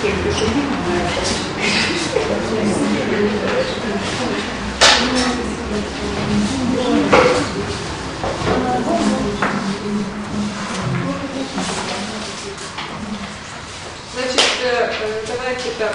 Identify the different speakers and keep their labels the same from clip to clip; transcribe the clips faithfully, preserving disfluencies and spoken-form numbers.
Speaker 1: Значит, давайте так.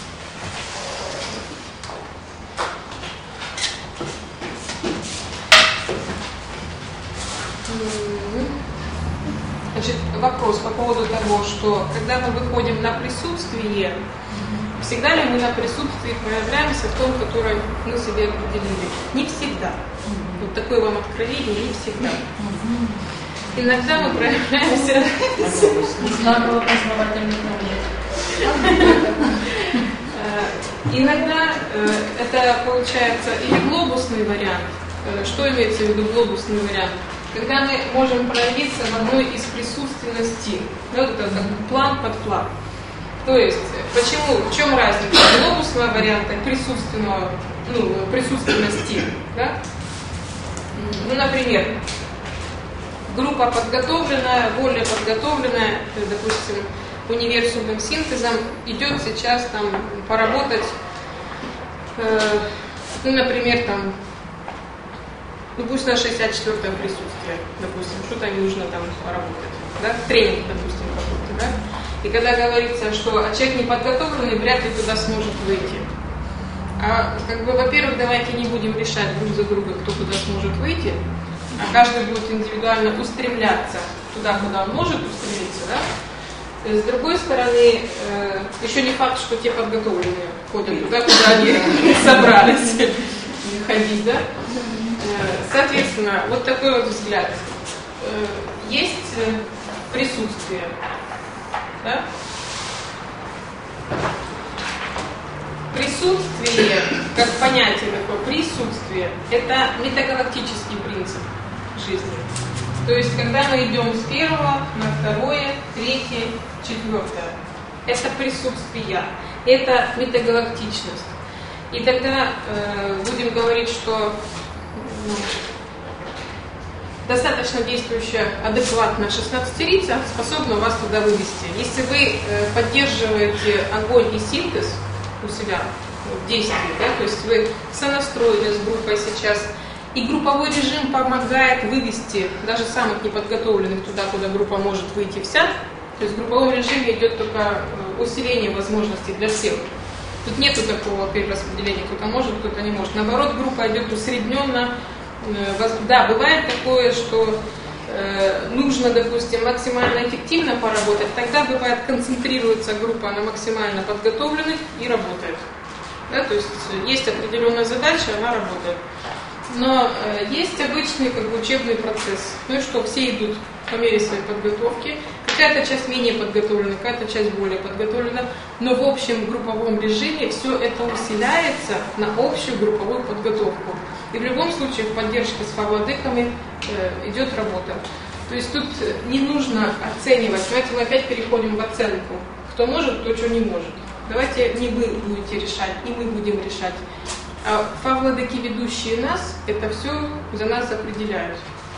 Speaker 1: Значит, вопрос по поводу того, что когда мы выходим на присутствие, всегда ли мы на присутствии проявляемся в том, которое мы себе определили? Не всегда. Вот такое вам откровение, не всегда. Иногда мы проявляемся... Иногда это получается или глобусный вариант. Что имеется в виду глобусный вариант? Когда мы можем проявиться в одной из присутственностей. Да, вот это как план под план. То есть, почему, в чем разница глобусного варианта и присутственного, ну, присутственности? Да? Ну, например, группа подготовленная, более подготовленная, допустим, универсумным синтезом, идет сейчас там поработать, э, ну, например, там, ну, пусть на шестьдесят четвёртое присутствие, допустим, что-то им нужно там поработать, да, тренинг, допустим, какой-то, да, и когда говорится, что человек неподготовленный вряд ли туда сможет выйти. А, как бы, во-первых, давайте не будем решать друг за другом, кто куда сможет выйти, а каждый будет индивидуально устремляться туда, куда он может устремиться, да. С другой стороны, э, еще не факт, что те подготовленные ходят туда, куда они собрались ходить, да. Соответственно, вот такой вот взгляд. Есть присутствие, да? Присутствие, как понятие такое, присутствие, это метагалактический принцип жизни. То есть, когда мы идем с первого на второе, третье, четвертое, это присутствие, это метагалактичность. И тогда э, будем говорить, что ну, достаточно действующая, адекватная шестнадцатерица способна вас туда вывести. Если вы э, поддерживаете огонь и синтез у себя в действии, да, то есть вы сонастроились с группой сейчас, и групповой режим помогает вывести даже самых неподготовленных туда, куда группа может выйти вся. То есть в групповом режиме идет только усиление возможностей для всех. Тут нету такого перераспределения, кто-то может, кто-то не может. Наоборот, группа идет усредненно. Да, бывает такое, что э, нужно, допустим, максимально эффективно поработать. Тогда бывает концентрируется группа на максимально подготовленных и работает. Да, то есть есть определенная задача, она работает. Но э, есть обычный как бы, учебный процесс. Ну и что, все идут по мере своей подготовки. Какая-то часть менее подготовлена, какая-то часть более подготовлена. Но в общем групповом режиме все это усиляется на общую групповую подготовку. И в любом случае в поддержке с фавладыками э, идет работа. То есть тут не нужно оценивать. Давайте мы опять переходим в оценку. Кто может, кто что не может. Давайте не вы будете решать, и мы будем решать. А фавладыки, ведущие нас, это все за нас определяют.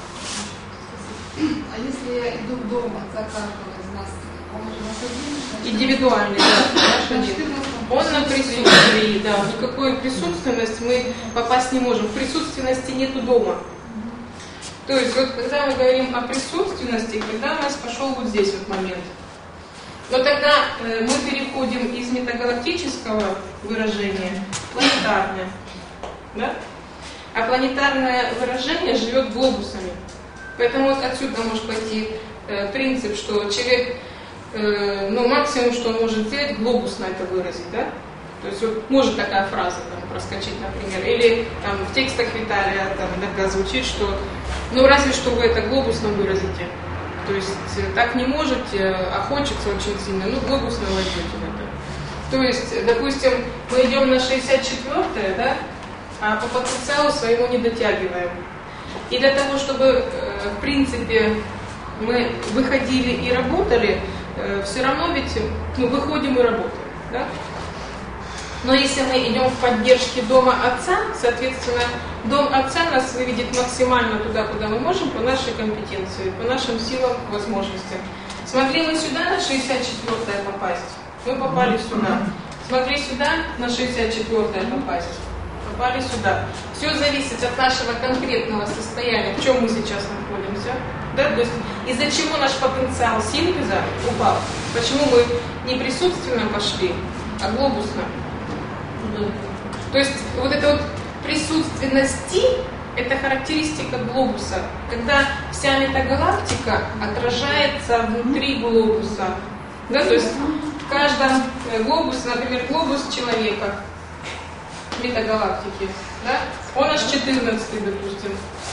Speaker 2: А если я иду дома за каждого из нас, он же наш один?
Speaker 1: Индивидуальный, да, наш один. Он на присутствии, да, в никакую присутственность мы попасть не можем. В присутственности нету дома. То есть вот когда мы говорим о присутственности, когда у нас пошел вот здесь вот момент. Но тогда э, мы переходим из метагалактического выражения в планетарное. Да? А планетарное выражение живет глобусами. Поэтому вот отсюда может пойти э, принцип, что человек, э, ну максимум, что он может сделать, глобусно это выразить. Да? То есть вот может такая фраза там, проскочить, например. Или там, в текстах Виталия там, иногда звучит, что ну разве что вы это глобусно выразите. То есть так не можете, а хочется очень сильно, ну глобусно возьмете в это. То есть, допустим, мы идем на шестьдесят четвёртое, да, а по потенциалу своему не дотягиваем. И для того, чтобы, в принципе, мы выходили и работали, все равно ведь ну, выходим и работаем. Да? Но если мы идем в поддержке дома отца, соответственно, дом отца нас выведет максимально туда, куда мы можем, по нашей компетенции, по нашим силам, возможностям. Смогли мы сюда на шестьдесят четвёртое попасть? Мы попали сюда. Смотри сюда, на шестьдесят четвёртое попасть. Попали сюда. Все зависит от нашего конкретного состояния, в чем мы сейчас находимся. Да? То есть из-за чего наш потенциал синтеза упал. Почему мы не присутственно пошли, а глобусно. То есть вот эта вот присутственности — это характеристика глобуса, когда вся метагалактика отражается внутри глобуса. Да? То есть в каждом глобусе, например, глобус человека, метагалактики, да? Он аж четырнадцатый, допустим.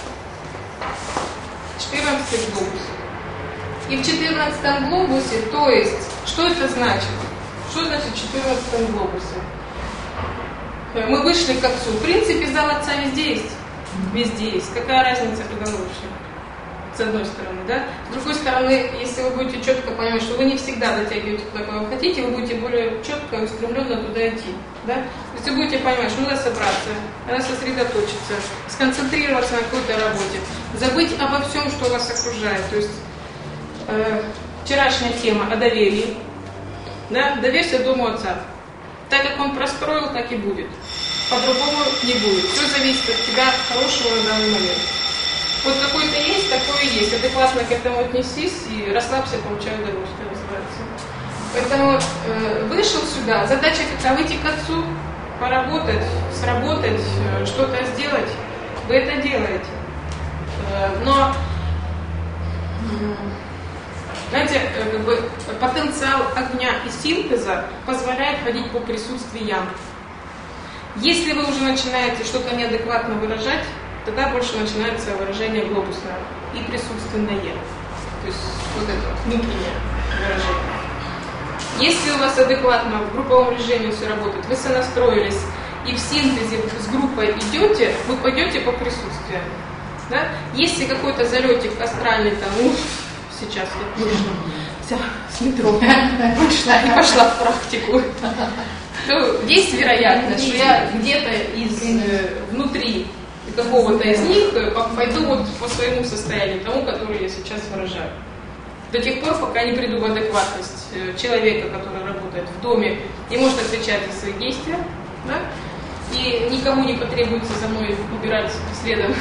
Speaker 1: четырнадцатый глобус. И в четырнадцатом глобусе, то есть, что это значит? Что значит в четырнадцатом глобусе? Мы вышли к Отцу. В принципе, зал Отца везде есть. Везде есть. Какая разница, куда мы вышли? С одной стороны, да? С другой стороны, если вы будете четко понимать, что вы не всегда дотягиваете туда, куда вы хотите, вы будете более четко и устремленно туда идти. Да? То есть вы будете понимать, что надо собраться, надо сосредоточиться, сконцентрироваться на какой-то работе, забыть обо всем, что вас окружает. То есть э, вчерашняя тема о доверии. Да? Доверься Дому Отца. Так как он простроил, так и будет. По-другому не будет. Все зависит от тебя, хорошего на данный момент. Вот какой-то есть, такой и есть. Адекватно к этому отнесись и расслабься, получай удовольствие, называется. Поэтому э, вышел сюда, задача какая? Выйти к Отцу, поработать, сработать, э, что-то сделать. Вы это делаете. Э, но, э, знаете, э, как бы, потенциал огня и синтеза позволяет ходить по присутствиям. Если вы уже начинаете что-то неадекватно выражать, тогда больше начинается выражение глобусное и присутственное. То есть вот это внутреннее выражение. Если у вас адекватно в групповом режиме все работает, вы сонастроились и в синтезе с группой идете, вы пойдете по присутствию. Да? Если какой-то залетик астральный, там, ну, сейчас я вышла, вся с метро вышла и пошла в практику, то есть вероятность, что я где-то из э, внутри какого-то из них пойду вот по своему состоянию, тому, который я сейчас выражаю. До тех пор, пока не приду в адекватность человека, который работает в доме и может отвечать за свои действия, да? И никому не потребуется за мной убирать следом.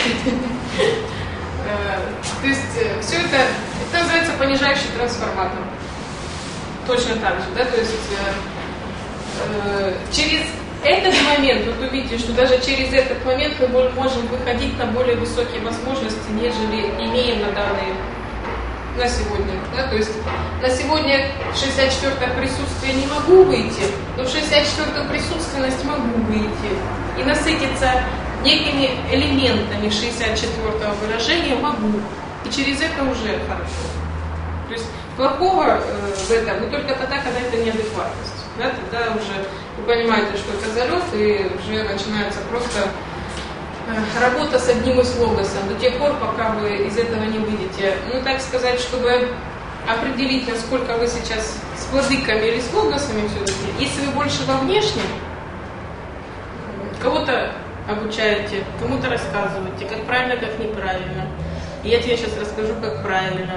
Speaker 1: То есть все это, это называется понижающий трансформатор. Точно так же, да, то есть через этот момент, вот увидите, что даже через этот момент мы можем выходить на более высокие возможности, нежели имеем на данный, на сегодня. Да? То есть на сегодня в шестьдесят четвёртое присутствие не могу выйти, но в шестьдесят четвёртую присутственность могу выйти и насытиться некими элементами шестьдесят четвёртого выражения могу. И через это уже хорошо. То есть плохого э, в этом, но только тогда, когда это неадекватность. Да? Тогда уже вы понимаете, что это залет, и уже начинается просто э, работа с одним из логосом до тех пор, пока вы из этого не выйдете. Ну, так сказать, чтобы определить, насколько вы сейчас с владыками или с логосами все-таки, если вы больше во внешнем, кого-то обучаете, кому-то рассказываете, как правильно, как неправильно. И я тебе сейчас расскажу, как правильно.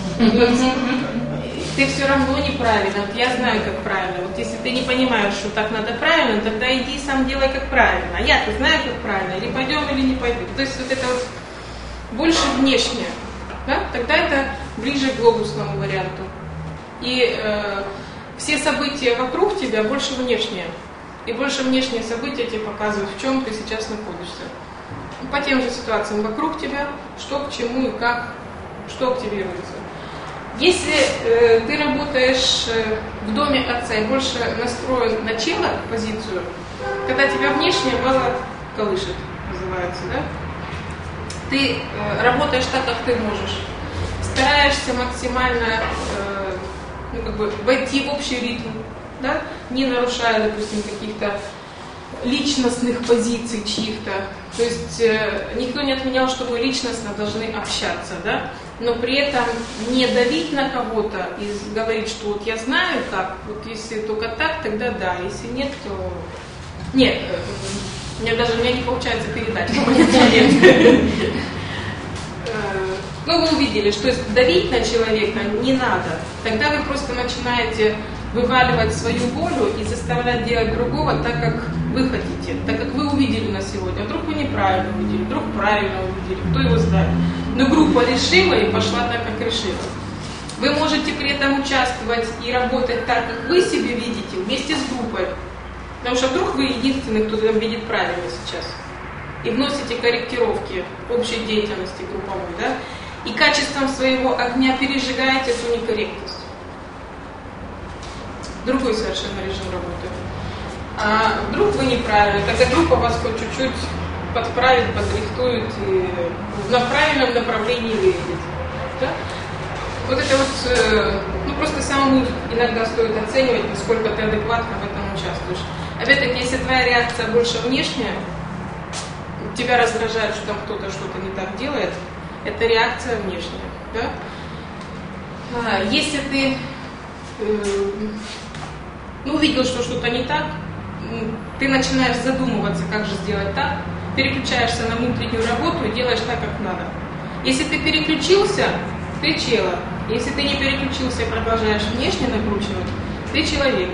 Speaker 1: Ты все равно неправильно. Вот я знаю, как правильно. Вот если ты не понимаешь, что так надо правильно, тогда иди сам делай, как правильно. А я-то знаю, как правильно. Или пойдем, или не пойдем. То есть вот это вот больше внешнее. Да? Тогда это ближе к глобусному варианту. И э, все события вокруг тебя больше внешние. И больше внешние события тебе показывают, в чем ты сейчас находишься. По тем же ситуациям вокруг тебя, что к чему и как, что активируется. Если э, ты работаешь э, в доме Отца и больше настроен на чело, позицию, когда тебя внешнее мало колышет, называется, да? Ты э, работаешь так, как ты можешь. Стараешься максимально э, ну, как бы войти в общий ритм, да? Не нарушая, допустим, каких-то личностных позиций чьих-то. То есть э, никто не отменял, что вы личностно должны общаться, да? Но при этом не давить на кого-то и говорить, что вот я знаю как, вот если только так, тогда да, если нет, то... Нет, э, у меня даже у меня не получается передать в этот момент. Ну, вы увидели, что давить на человека не надо. Тогда вы просто начинаете вываливать свою волю и заставлять делать другого так, как вы хотите, так, как вы увидели на сегодня. Вдруг вы неправильно увидели, вдруг правильно увидели, кто его знает. Но группа решила и пошла так, как решила. Вы можете при этом участвовать и работать так, как вы себе видите, вместе с группой. Потому что вдруг вы единственный, кто там видит правильно сейчас. И вносите корректировки общей деятельности групповой, да? И качеством своего огня пережигаете эту некорректность. Другой совершенно режим работы. А вдруг вы неправильно, тогда группа вас хоть чуть-чуть подправит, подрихтует и на правильном направлении выведет. Да? Вот это вот, ну просто самому иногда стоит оценивать, насколько ты адекватно в этом участвуешь. Опять-таки, если твоя реакция больше внешняя, тебя раздражает, что там кто-то что-то не так делает, это реакция внешняя. Да? А, если ты э, ну, увидел, что что-то не так, ты начинаешь задумываться, как же сделать так, переключаешься на внутреннюю работу и делаешь так, как надо. Если ты переключился, ты чело. Если ты не переключился и продолжаешь внешне накручивать, ты человек.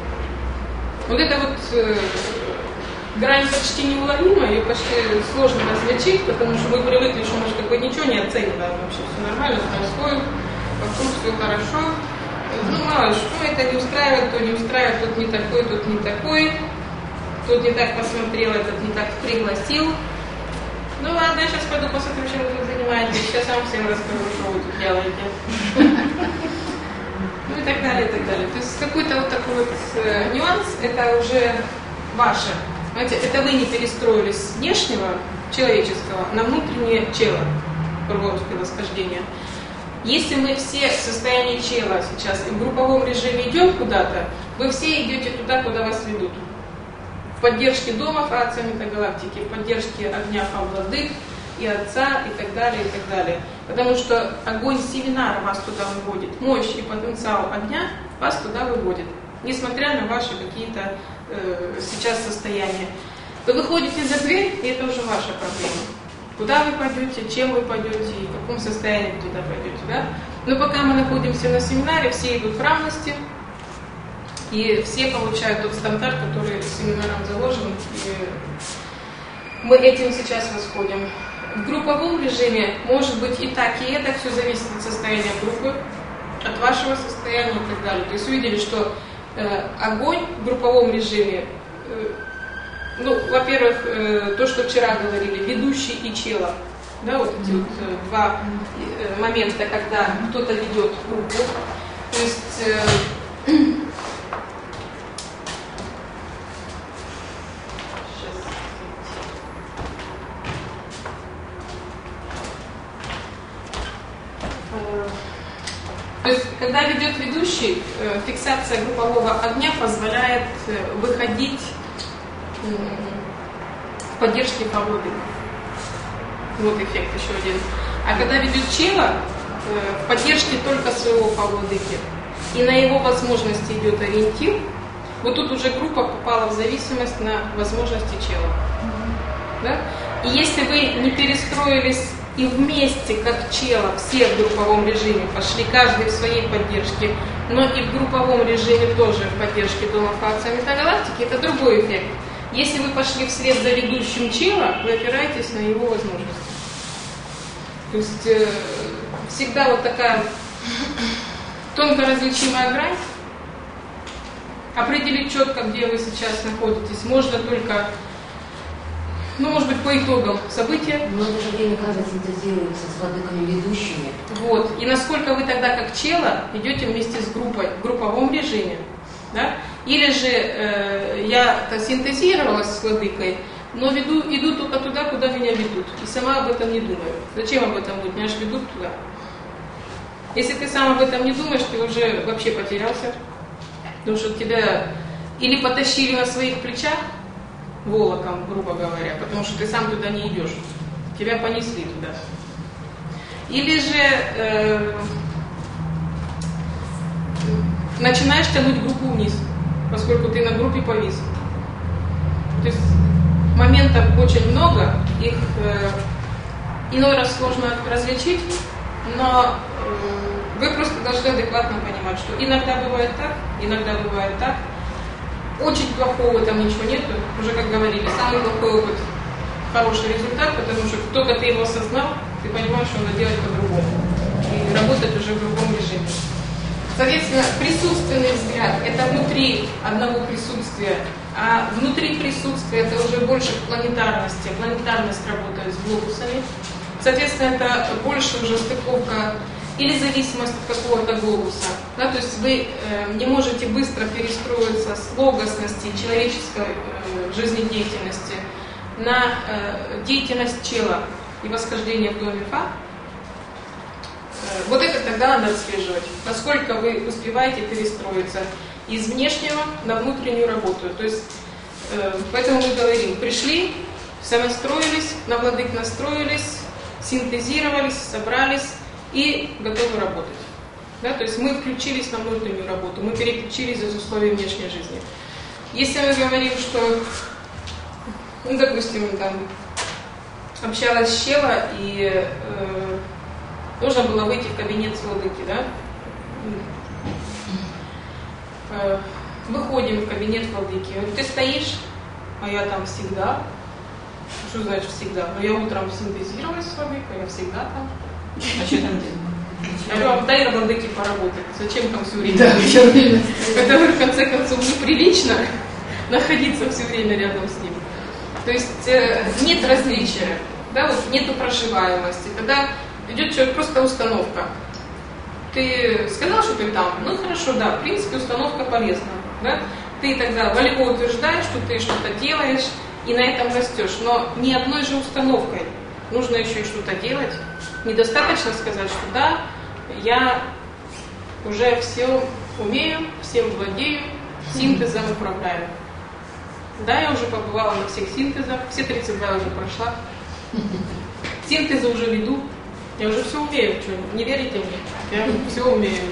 Speaker 1: Вот это вот э, грань почти неуловима, ее почти сложно различить, потому что мы привыкли, что мы же как бы ничего не оцениваем вообще, все нормально происходит, вокруг все хорошо. Ну, мало что, это не устраивает, то не устраивает, тут не такой, тут не такой, тут не так посмотрел, этот не так пригласил. Ну ладно, я сейчас пойду посмотрю, чем вы тут занимаетесь, сейчас я вам всем расскажу, что вы тут делаете. Ну и так далее, и так далее. То есть какой-то вот такой вот э, нюанс, это уже ваше. Знаете, это вы не перестроились с внешнего, человеческого, на внутреннее чело, русское восхождение. Если мы все в состоянии чела сейчас и в групповом режиме идем куда-то, вы все идете туда, куда вас ведут. В поддержке дома Фация Метагалактики, в поддержке огня Фавладык и Отца и так далее, и так далее. Потому что огонь семинара вас туда выводит, мощь и потенциал огня вас туда выводит, несмотря на ваши какие-то э, сейчас состояния. Вы выходите за дверь, и это уже ваша проблема. Куда вы пойдете, чем вы пойдете и в каком состоянии вы туда пойдете. Да? Но пока мы находимся на семинаре, все идут в равности, и все получают тот стандарт, который семинаром заложен. И мы этим сейчас восходим. В групповом режиме может быть и так, и это, все зависит от состояния группы, от вашего состояния и так далее. То есть увидели, что э, огонь в групповом режиме, э, ну, во-первых, э, то, что вчера говорили, ведущий и чело, да, вот эти вот э, два э, момента, когда кто-то ведет группу. То есть э, То есть, когда ведет ведущий, фиксация группового огня позволяет выходить в поддержке Фавладыка. Вот эффект еще один. А когда ведет чело, в поддержке только своего Фавладыки, и на его возможности идет ориентир, вот тут уже группа попала в зависимость на возможности чела. Да? И если вы не перестроились и вместе, как чело, все в групповом режиме пошли, каждый в своей поддержке, но и в групповом режиме тоже в поддержке Дома Фация Метагалактики, это другой эффект. Если вы пошли вслед за ведущим чело, вы опираетесь на его возможности. То есть э, всегда вот такая тонко различимая грань. Определить четко, где вы сейчас находитесь, можно только, ну, может быть, по итогам события.
Speaker 3: Но это же время, кажется, синтезируется с владыками ведущими.
Speaker 1: Вот. И насколько вы тогда, как чело, идете вместе с группой в групповом режиме. Да? Или же э, я синтезировалась с владыкой, но веду, иду только туда, куда меня ведут. И сама об этом не думаю. Зачем об этом думать? Меня же ведут туда. Если ты сам об этом не думаешь, ты уже вообще потерялся. Потому что тебя или потащили на своих плечах, волоком, грубо говоря, потому что ты сам туда не идешь. Тебя понесли туда. Или же э, начинаешь тянуть группу вниз, поскольку ты на группе повис. То есть моментов очень много, их э, иной раз сложно различить, но э, Вы просто должны адекватно понимать, что иногда бывает так, иногда бывает так. Очень плохого там ничего нету. Уже, как говорили, самый плохой опыт – хороший результат, потому что только ты его осознал, ты понимаешь, что надо делать по-другому. И работать уже в другом режиме. Соответственно, присутственный взгляд – это внутри одного присутствия, а внутри присутствия это уже больше к планетарности. Планетарность работает с глобусами. Соответственно, это больше уже стыковка или зависимость от какого-то глобуса. Да, то есть вы э, не можете быстро перестроиться с логосности человеческой э, жизнедеятельности на э, деятельность чела и восхождение в доме Фа. Э, вот это тогда надо отслеживать, насколько вы успеваете перестроиться из внешнего на внутреннюю работу. То есть, э, поэтому мы говорим, пришли, сонастроились, на владык настроились, синтезировались, собрались и готовы работать. Да? То есть мы включились на внутреннюю работу, мы переключились из условий внешней жизни. Если мы говорим, что, ну, допустим, там, общалась с Щела, и э, нужно было выйти в кабинет с владыки, да? Э, выходим в кабинет владыки. Говорит, ты стоишь, а я там всегда. Что значит всегда? Ну, я утром синтезировалась с владыкой, я всегда там.
Speaker 4: А что там делать?
Speaker 1: Я говорю, дай владыке поработать. Зачем там все время?
Speaker 4: Да, все время.
Speaker 1: Это, в конце концов, неприлично находиться все время рядом с ним. То есть э, нет различия, да, вот нету проживаемости. Тогда идет человек просто установка. Ты сказал, что ты там? Ну хорошо, да, в принципе установка полезна. Да? Ты тогда волево утверждаешь, что ты что-то делаешь, и на этом растешь. Но не одной же установкой. Нужно еще и что-то делать. Недостаточно сказать, что да, я уже все умею, всем владею, синтезом управляю. Да, я уже побывала на всех синтезах, все тридцать два уже прошла. Синтезы уже веду. Я уже все умею. Что, не верите мне? Я все умею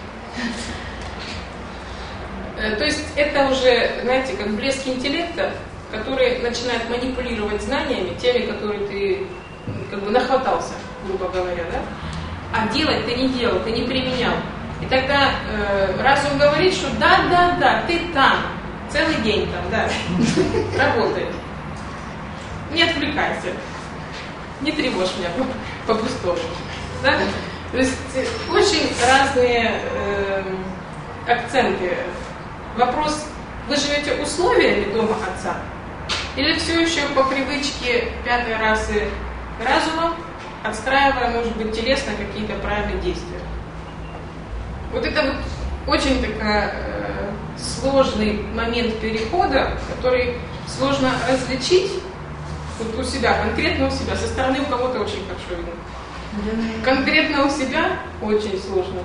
Speaker 1: уже. То есть это уже, знаете, как блеск интеллекта, который начинает манипулировать знаниями, теми, которые ты как бы нахватался, грубо говоря, да? А делать ты не делал, ты не применял. И тогда э, разум говорит, что да, да, да, ты там, целый день там, да, работай. Не отвлекайся, не тревожь меня по, по пустому. Да? То есть очень разные э, акценты. Вопрос, вы живете условиями дома отца? Или все еще по привычке пятой расы разума, отстраивая, может быть, телесно какие-то правильные действия? Вот это вот очень такой э, сложный момент перехода, который сложно различить вот у себя, конкретно у себя. Со стороны у кого-то очень хорошо видно. Конкретно у себя очень сложно.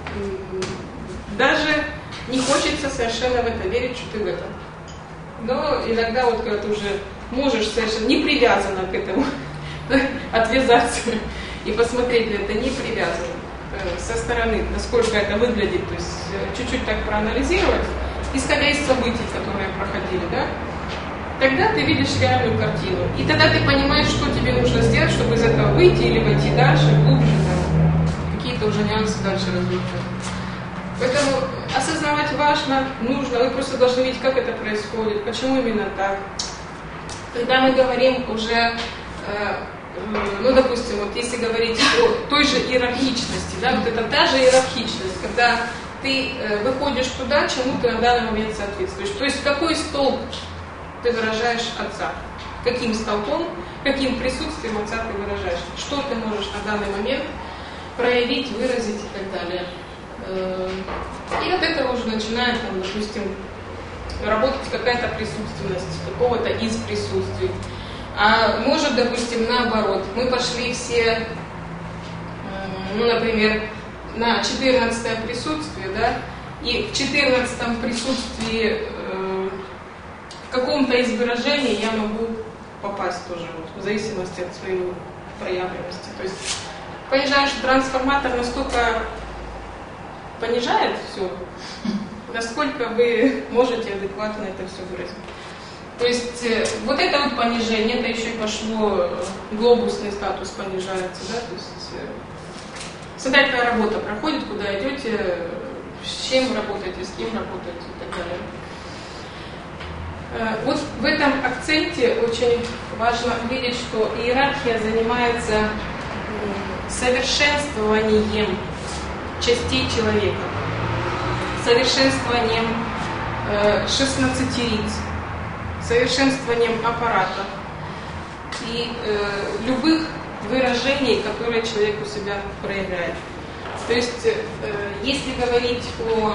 Speaker 1: Даже не хочется совершенно в это верить, что ты в этом. Но иногда вот когда ты уже можешь совершенно не привязана к этому отвязаться и посмотреть на это не привязано со стороны, насколько это выглядит, то есть чуть-чуть так проанализировать, исходя из событий, которые проходили, да, тогда ты видишь реальную картину. И тогда ты понимаешь, что тебе нужно сделать, чтобы из этого выйти или войти дальше, глубже, там, какие-то уже нюансы дальше развивать. Поэтому осознавать важно, нужно, вы просто должны видеть, как это происходит, почему именно так. Когда мы говорим уже, э, ну, допустим, вот если говорить о той же иерархичности, да, вот это та же иерархичность, когда ты э, выходишь туда, чему ты на данный момент соответствуешь. То есть какой столб ты выражаешь отца, каким столбом, каким присутствием отца ты выражаешь, что ты можешь на данный момент проявить, выразить и так далее. И от этого уже начинает, там, допустим, работать какая-то присутственность, какого-то из присутствий. А может, допустим, наоборот, мы пошли все, ну, например, на четырнадцатое присутствие, да, и в четырнадцатом присутствии э, в каком-то из выражений я могу попасть тоже, вот, в зависимости от своей проявленности. То есть понижаешь трансформатор настолько понижает все, насколько вы можете адекватно это все выразить. То есть э, вот это вот понижение, это еще и пошло, глобусный статус понижается, да, то есть э, смотря какая работа проходит, куда идете, с чем работаете, с кем работаете и так далее. Вот в этом акценте очень важно видеть, что иерархия занимается совершенствованием частей человека, совершенствованием шестнадцатериц, совершенствованием аппарата и э, любых выражений, которые человек у себя проявляет. То есть, э, если говорить о,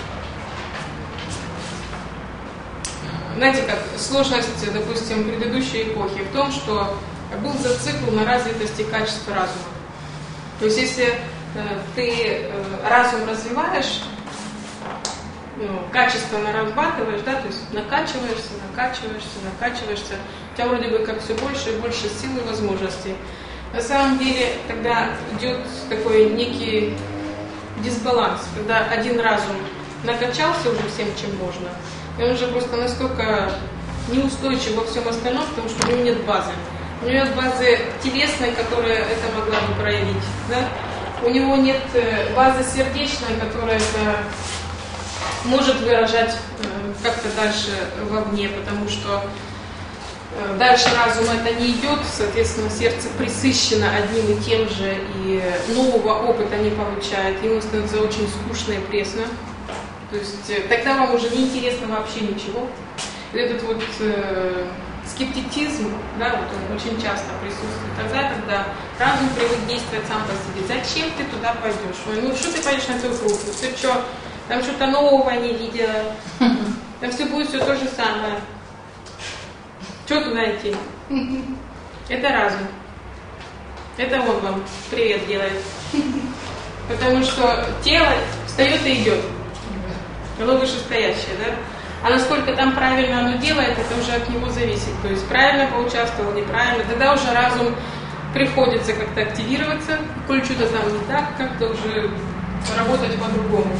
Speaker 1: знаете, как сложность, допустим, предыдущей эпохи в том, что был зацикл на развитости качества разума. То есть, если э, ты э, разум развиваешь, ну, качественно разрабатываешь, да, то есть накачиваешься, накачиваешься, накачиваешься, у тебя вроде бы как все больше и больше сил и возможностей. На самом деле тогда идет такой некий дисбаланс, когда один разум накачался уже всем, чем можно, и он уже просто настолько неустойчив во всем остальном, потому что у него нет базы. У него нет базы телесной, которая это могла бы проявить, да? У него нет базы сердечной, которая это может выражать э, как-то дальше вовне, потому что э, дальше разум это не идет, соответственно, сердце пресыщено одним и тем же, и нового опыта не получает, ему становится очень скучно и пресно. То есть э, тогда вам уже не интересно вообще ничего. И этот вот э, скептицизм, да, вот он очень часто присутствует тогда, когда разум привык действовать сам по себе. Зачем ты туда пойдешь? Ой, ну что ты пойдешь на твою круг? Ты что? Там что-то нового не видела. Там все будет все то же самое. Что туда идти? Это разум. Это он вам привет делает. Потому что тело встает и идет. Оно вышестоящее, да? А насколько там правильно оно делает, это уже от него зависит. То есть правильно поучаствовал, неправильно. Тогда уже разум приходится как-то активироваться. Коль что-то там не так, как-то уже работать по-другому.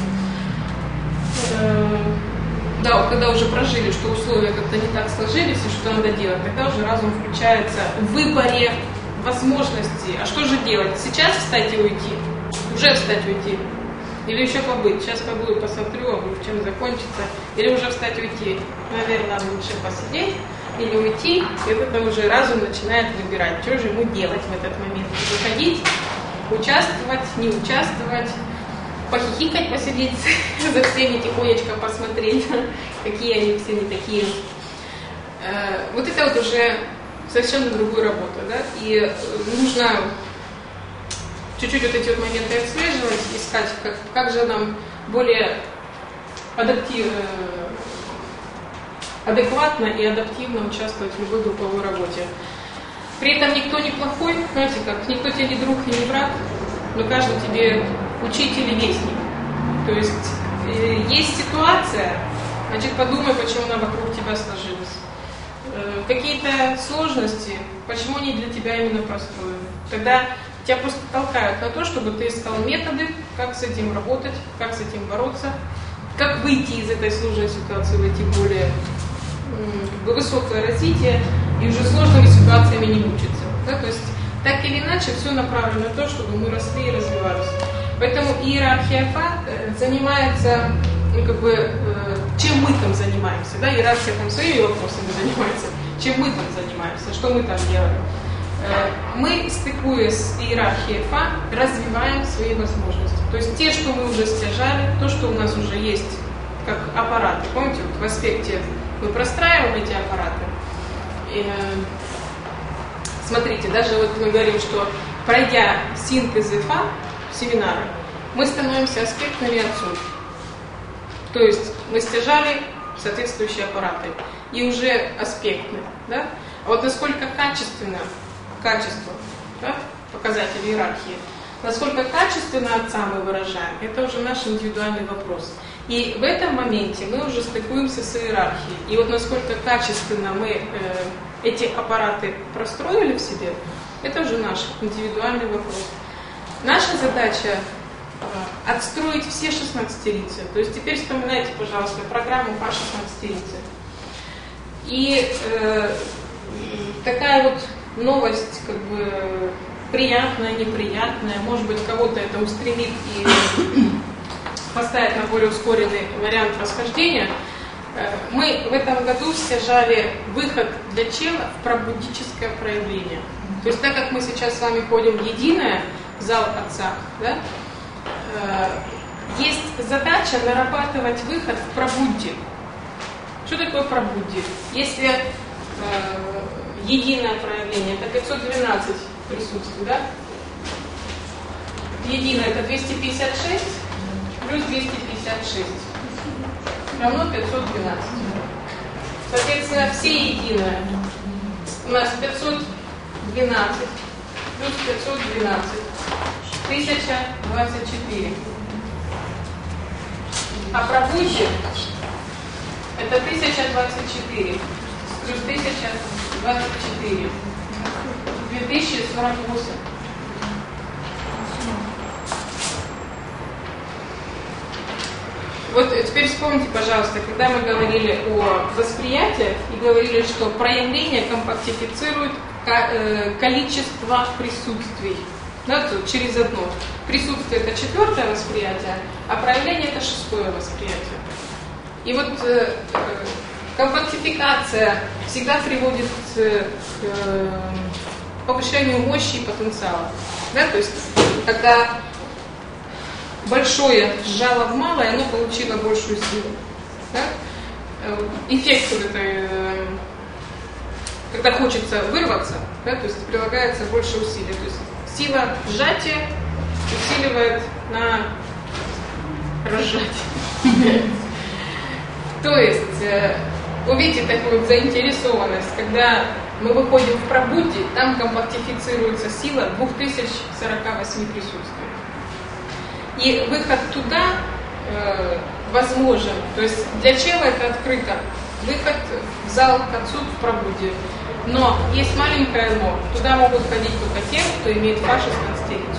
Speaker 1: Да, вот когда уже прожили, что условия как-то не так сложились и что надо делать, тогда уже разум включается в выборе возможностей. А что же делать? Сейчас встать и уйти? Уже встать и уйти? Или еще побыть? Сейчас побуду, посмотрю, а чем закончится. Или уже встать и уйти? Наверное, лучше посидеть или уйти. И это уже разум начинает выбирать, что же ему делать в этот момент. Выходить, участвовать, не участвовать. Похихикать, посидеть за всеми, тихонечко посмотреть, какие они все не такие. Вот это вот уже совершенно другая работа, да, и нужно чуть-чуть вот эти вот моменты отслеживать, искать, как, как же нам более адаптив, адекватно и адаптивно участвовать в любой групповой работе. При этом никто не плохой, знаете как, никто тебе не друг и не враг, но каждый тебе учитель и вестник. То есть э, есть ситуация, значит подумай, почему она вокруг тебя сложилась. Э, какие-то сложности, почему они для тебя именно простроены. Тогда тебя просто толкают на то, чтобы ты искал методы, как с этим работать, как с этим бороться, как выйти из этой сложной ситуации, войти в более э, высокое развитие и уже сложными ситуациями не мучиться. Да? То есть так или иначе, все направлено на то, чтобы мы росли и развивались. Поэтому иерархия Фа занимается, ну, как бы, чем мы там занимаемся. Да? Иерархия там своими вопросами занимается, чем мы там занимаемся, что мы там делаем. Мы, стыкуясь с иерархией Фа, развиваем свои возможности. То есть те, что мы уже стяжали, то, что у нас уже есть, как аппараты. Помните, вот в аспекте мы простраиваем эти аппараты. И, смотрите, даже вот мы говорим, что пройдя синтез ИФА, семинары, мы становимся аспектными отцов. То есть мы стяжали соответствующие аппараты и уже аспектны. Да? А вот насколько качественно, качество, да, показатель иерархии, насколько качественно отца мы выражаем, это уже наш индивидуальный вопрос. И в этом моменте мы уже стыкуемся с иерархией. И вот насколько качественно мы э, эти аппараты простроили в себе, это уже наш индивидуальный вопрос. Наша задача э, отстроить все шестнадцатерицы. То есть теперь вспоминайте, пожалуйста, программу по шестнадцатерице. И э, такая вот новость, как бы приятное, неприятное, может быть, кого-то это устремит и поставит на более ускоренный вариант восхождения. Мы в этом году стяжали выход для чела в пробудическое проявление. То есть так как мы сейчас с вами ходим в единое, в зал Отца, да, есть задача нарабатывать выход в пробудде. Что такое пробудде? Если э, единое проявление, это пятьсот двенадцать присутствий, да? Единое это двести пятьдесят шесть плюс двести пятьдесят шесть равно пятьсот двенадцать. Соответственно, все единое у нас пятьсот двенадцать плюс пятьсот двенадцать, тысяча двадцать четыре. А пробудде это тысяча двадцать четыре плюс тысяча двадцать четыре, две тысячи сорок восемь. Вот теперь вспомните, пожалуйста, когда мы говорили о восприятии и говорили, что проявление компактифицирует количество присутствий, да, то через одно. Присутствие это четвертое восприятие, а проявление это шестое восприятие. И вот э, компактификация всегда приводит к э, повышению мощи и потенциала. Да? То есть, когда большое сжало в малое, оно получило большую силу. Да? Эффект вот этой, э, когда хочется вырваться, да, то есть прилагается больше усилий. То есть сила сжатия усиливает на разжатие. То есть, э, увидите такую вот заинтересованность, когда мы выходим в пробудде, там компактифицируется сила две тысячи сорок восемь присутствий. И выход туда э, возможен, то есть для чела это открыто, выход в зал к Отцу в пробудде. Но есть маленькое но, туда могут ходить только те, кто имеет фа шестнадцатерицу.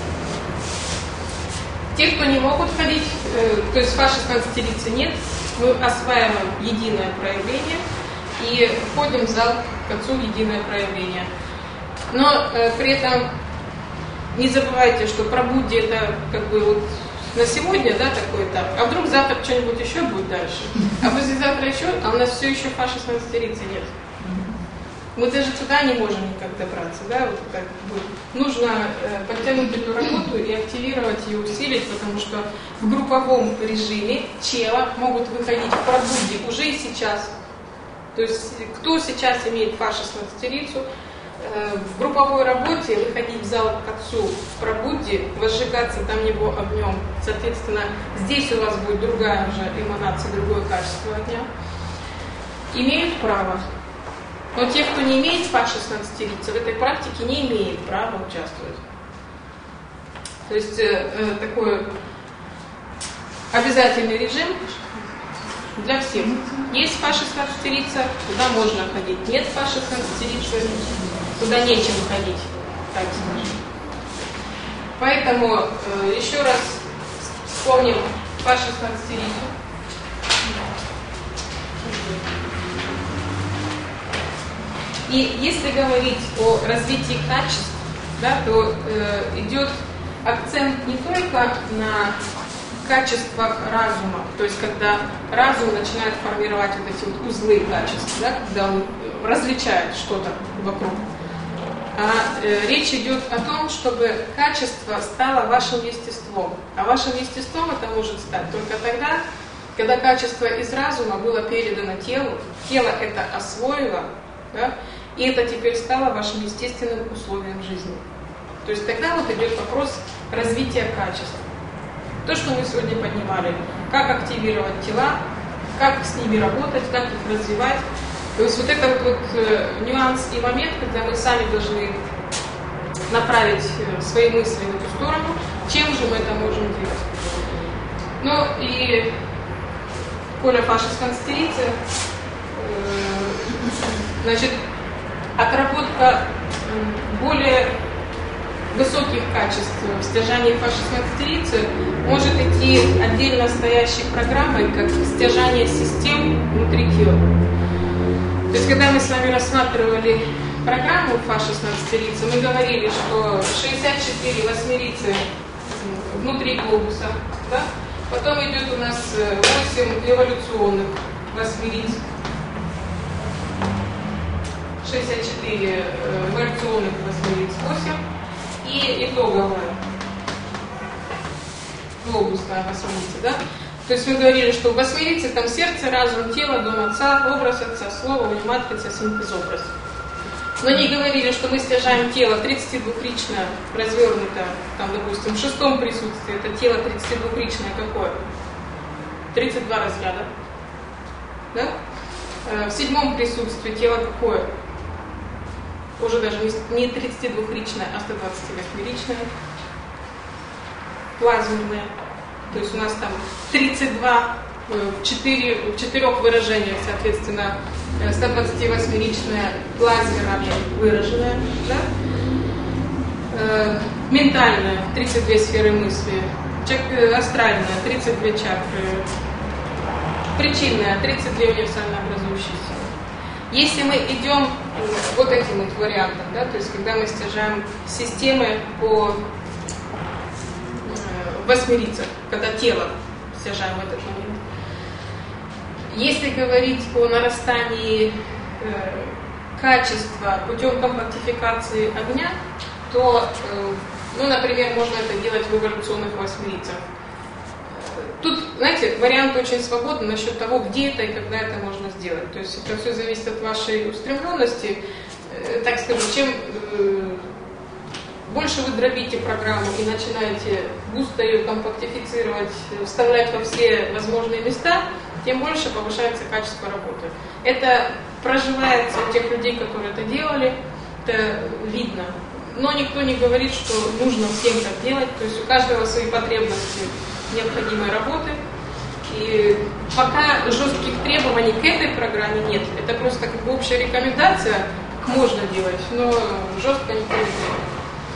Speaker 1: Те, кто не могут ходить, э, то есть фа шестнадцатерицы нет, мы осваиваем единое проявление и входим в зал к Отцу единое проявление. Но э, при этом не забывайте, что пробудде это как бы вот на сегодня, да, такой этап, а вдруг завтра что-нибудь еще будет дальше, а послезавтра еще, а у нас все еще фа шестнадцатерицы нет. Мы даже туда не можем никак добраться, да, вот как бы нужно э, подтянуть эту работу и активировать ее, усилить, потому что в групповом режиме чела могут выходить в пробудде уже и сейчас. То есть кто сейчас имеет фа шестнадцатерицу, э, в групповой работе выходить в зал к Отцу в пробудде, возжигаться там его огнем, соответственно, здесь у вас будет другая уже эманация, другое качество огня, имеют право. Но те, кто не имеет фа шестнадцатерицы, в этой практике не имеет права участвовать. То есть э, э, такой обязательный режим для всех. Есть фа шестнадцатерица, туда можно ходить. Нет фа шестнадцатерицы, туда нечем ходить, так скажем. Поэтому э, еще раз вспомним фа шестнадцатерицу. И если говорить о развитии качеств, да, то э, идет акцент не только на качествах разума, то есть когда разум начинает формировать вот эти вот узлы качеств, да, когда он различает что-то вокруг, а э, речь идет о том, чтобы качество стало вашим естеством. А вашим естеством это может стать только тогда, когда качество из разума было передано телу, тело это освоило, да, и это теперь стало вашим естественным условием жизни. То есть тогда вот идет вопрос развития качеств. То, что мы сегодня поднимали, как активировать тела, как с ними работать, как их развивать. То есть вот это вот, вот э, нюанс и момент, когда мы сами должны направить э, свои мысли в эту сторону, чем же мы это можем делать. Ну и Коля фа шестнадцатерицы, э, значит, отработка более высоких качеств в стяжании фа шестнадцатерицы может идти отдельно стоящей программой, как стяжание систем внутри тела. То есть, когда мы с вами рассматривали программу ФА шестнадцатерицы, мы говорили, что шестьдесят четыре восьмерицы внутри глобуса, да? Потом идет у нас восемь эволюционных восьмериц, шестьдесят четыре эволюционных восьмериц, восемь, и итоговая глобусная восьмерица, да? То есть мы говорили, что в восьмерице там сердце, разум, тело, дом отца, образ отца, слово, матрица, синтез, образ. Но не говорили, что мы стяжаем тело тридцатидвухричное, развернуто, там, допустим, в шестом присутствии, это тело тридцатидвухричное какое? тридцать два разряда. Да? В седьмом присутствии тело какое? Уже даже не тридцатидвухричное, а сто двадцативосьмеричное. Плазменное. То есть у нас там тридцать два, четыре, в четырех выражениях, соответственно, сто двадцативосьмеричное плазмерами выраженное, да? э, ментальное, тридцать две сферы мысли, астральное, тридцать две чакры, причинное, тридцать две универсально образующиеся. Если мы идем вот этим вот вариантом, да, то есть когда мы стяжаем системы по восьмерицах, когда тело стяжаем в этот момент. Если говорить о нарастании э, качества путем компактификации огня, то, э, ну, например, можно это делать в эволюционных восьмерицах. Тут, знаете, вариант очень свободный насчет того, где это и когда это можно сделать. То есть это все зависит от вашей устремленности. Э, так скажем, чем э, больше вы дробите программу и начинаете густо ее компактифицировать, вставлять во все возможные места, тем больше повышается качество работы. Это проживается у тех людей, которые это делали, это видно. Но никто не говорит, что нужно всем так делать. То есть у каждого свои потребности необходимой работы. И пока жестких требований к этой программе нет. Это просто как бы общая рекомендация, как можно делать, но жестко никто не делает.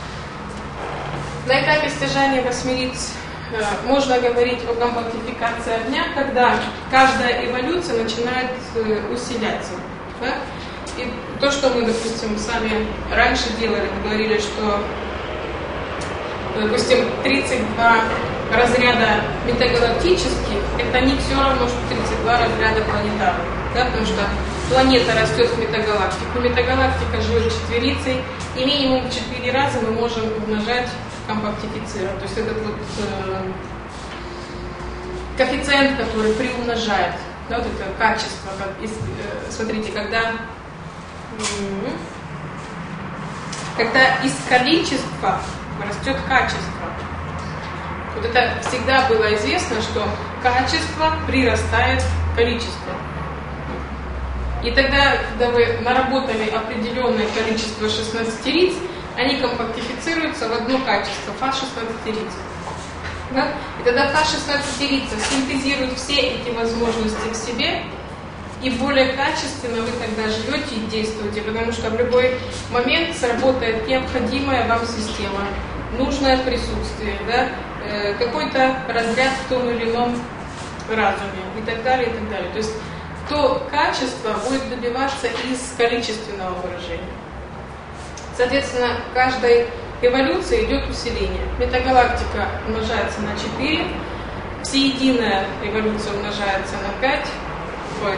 Speaker 1: На этапе стяжания восьмериц э, можно говорить о компактификации огня, когда каждая эволюция начинает э, усиляться. Да? И то, что мы, допустим, сами раньше делали, мы говорили, что, допустим, тридцать два разряда метагалактических, это не все равно, что тридцать два разряда планетарных. Да? Потому что планета растет в метагалактику, метагалактика живет четверицей, и минимум в четыре раза мы можем умножать, компактифицировать. То есть этот вот э, коэффициент, который приумножает, да, вот это качество. Как, из, э, смотрите, когда, э, когда из количества растет качество. Вот это всегда было известно, что качество прирастает количество. И тогда, когда вы наработали определенное количество шестнадцатериц, они компактифицируются в одно качество, ФА шестнадцатерица. Да? И тогда ФА шестнадцатерица синтезирует все эти возможности в себе, и более качественно вы тогда живете и действуете, потому что в любой момент сработает необходимая вам система, нужное присутствие, да? э, какой-то разряд в том или ином разуме и так далее, и так далее. То есть то качество будет добиваться из количественного выражения. Соответственно, в каждой эволюции идет усиление. Метагалактика умножается на четыре, всеединая эволюция умножается на пять. Ой,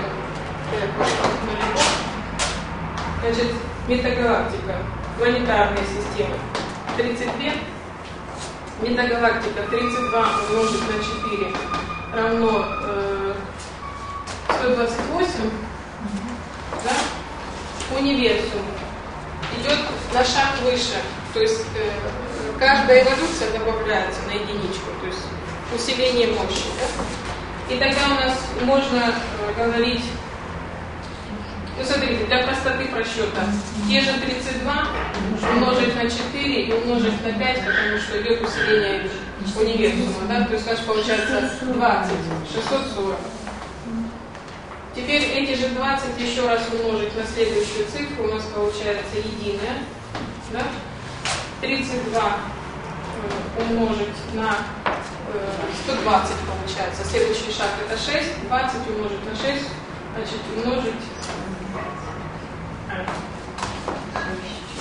Speaker 1: значит, метагалактика, планетарная система тридцать две, метагалактика тридцать два умножить на четыре равно э, сто двадцать восемь, да? Универсум идет на шаг выше, то есть э, каждая эволюция добавляется на единичку, то есть усиление мощи. Да? И тогда у нас можно э, говорить, ну смотрите, для простоты просчета, те же тридцать два умножить на четыре и умножить на пять, потому что идет усиление универсума, да? То есть у нас получается двадцать, шестьсот сорок. Теперь эти же двадцать еще раз умножить на следующую цифру, у нас получается единая. Да? тридцать два умножить на сто двадцать получается. Следующий шаг это шесть, двадцать умножить на шесть, значит умножить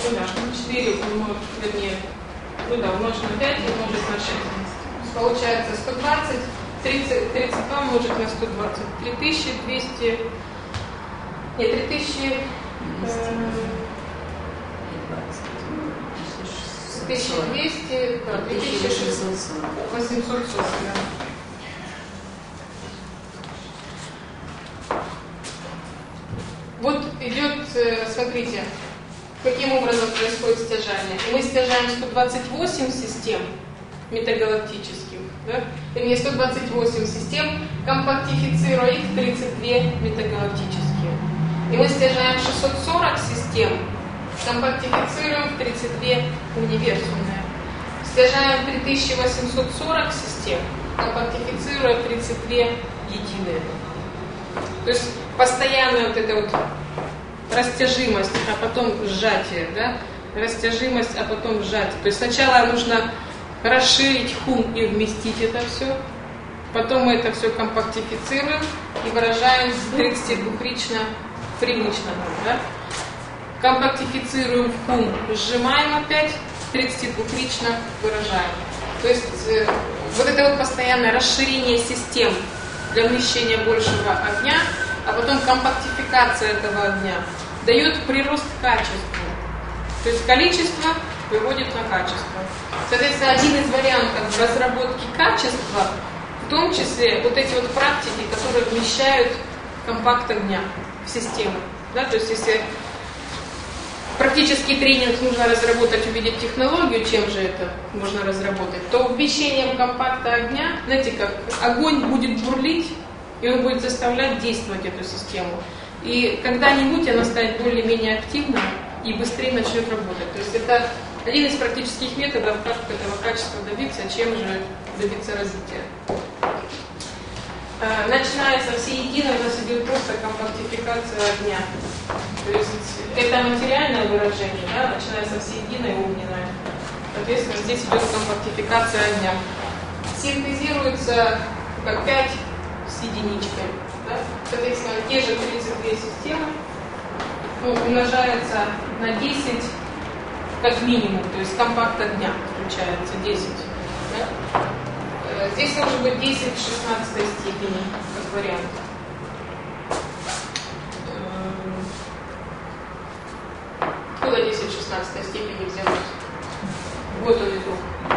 Speaker 1: Ну да, четыре умножить, вернее, ну да, умножить на пять и умножить на шесть. Получается сто двадцать, тридцать, тридцать два умножить на сто двадцать. три тысячи двести, нет, три тысячи, тысяча двести, да, три тысячи восемьсот сорок, да. Вот идет, смотрите, каким образом происходит стяжание. Мы стяжаем сто двадцать восемь систем метагалактических, да? Вернее, сто двадцать восемь систем, компактифицируя их в тридцать две метагалактические. И мы стяжаем шестьсот сорок систем, компактифицируем в тридцать две универсумные. Стяжаем три тысячи восемьсот сорок систем, компактифицируя в тридцать две единые. То есть постоянная вот эта вот растяжимость, а потом сжатие, да? Растяжимость, а потом сжатие. То есть сначала нужно расширить хум и вместить это все, потом мы это все компактифицируем и выражаем тридцатидвухрично привычно, да? Компактифицируем в хум, сжимаем опять, тридцатидвухрично выражаем. То есть э, вот это вот постоянное расширение систем для вмещения большего огня, а потом компактификация этого огня дает прирост качества. То есть количество выводит на качество. Соответственно, один из вариантов разработки качества, в том числе вот эти вот практики, которые вмещают компакт огня в систему. Да? То есть если практический тренинг нужно разработать, увидеть технологию, чем же это можно разработать, то вмещением компакта огня, знаете как, огонь будет бурлить, и он будет заставлять действовать эту систему. И когда-нибудь она станет более-менее активной и быстрее начнет работать. То есть это один из практических методов, как этого качества добиться, чем же добиться развития. Начиная со всеединой у нас идет просто компактификация огня. То есть это материальное выражение, да, начиная со всеединой огненное. Соответственно, здесь идет компактификация огня. Синтезируется как пять с единичкой. Да? Соответственно, те же тридцать две системы ну, умножается на десять как минимум, то есть компакт огня включается десять. Да? Здесь может быть десять в шестнадцатой степени, как вариант. Откуда десять в шестнадцатой степени взялось? Вот он итог.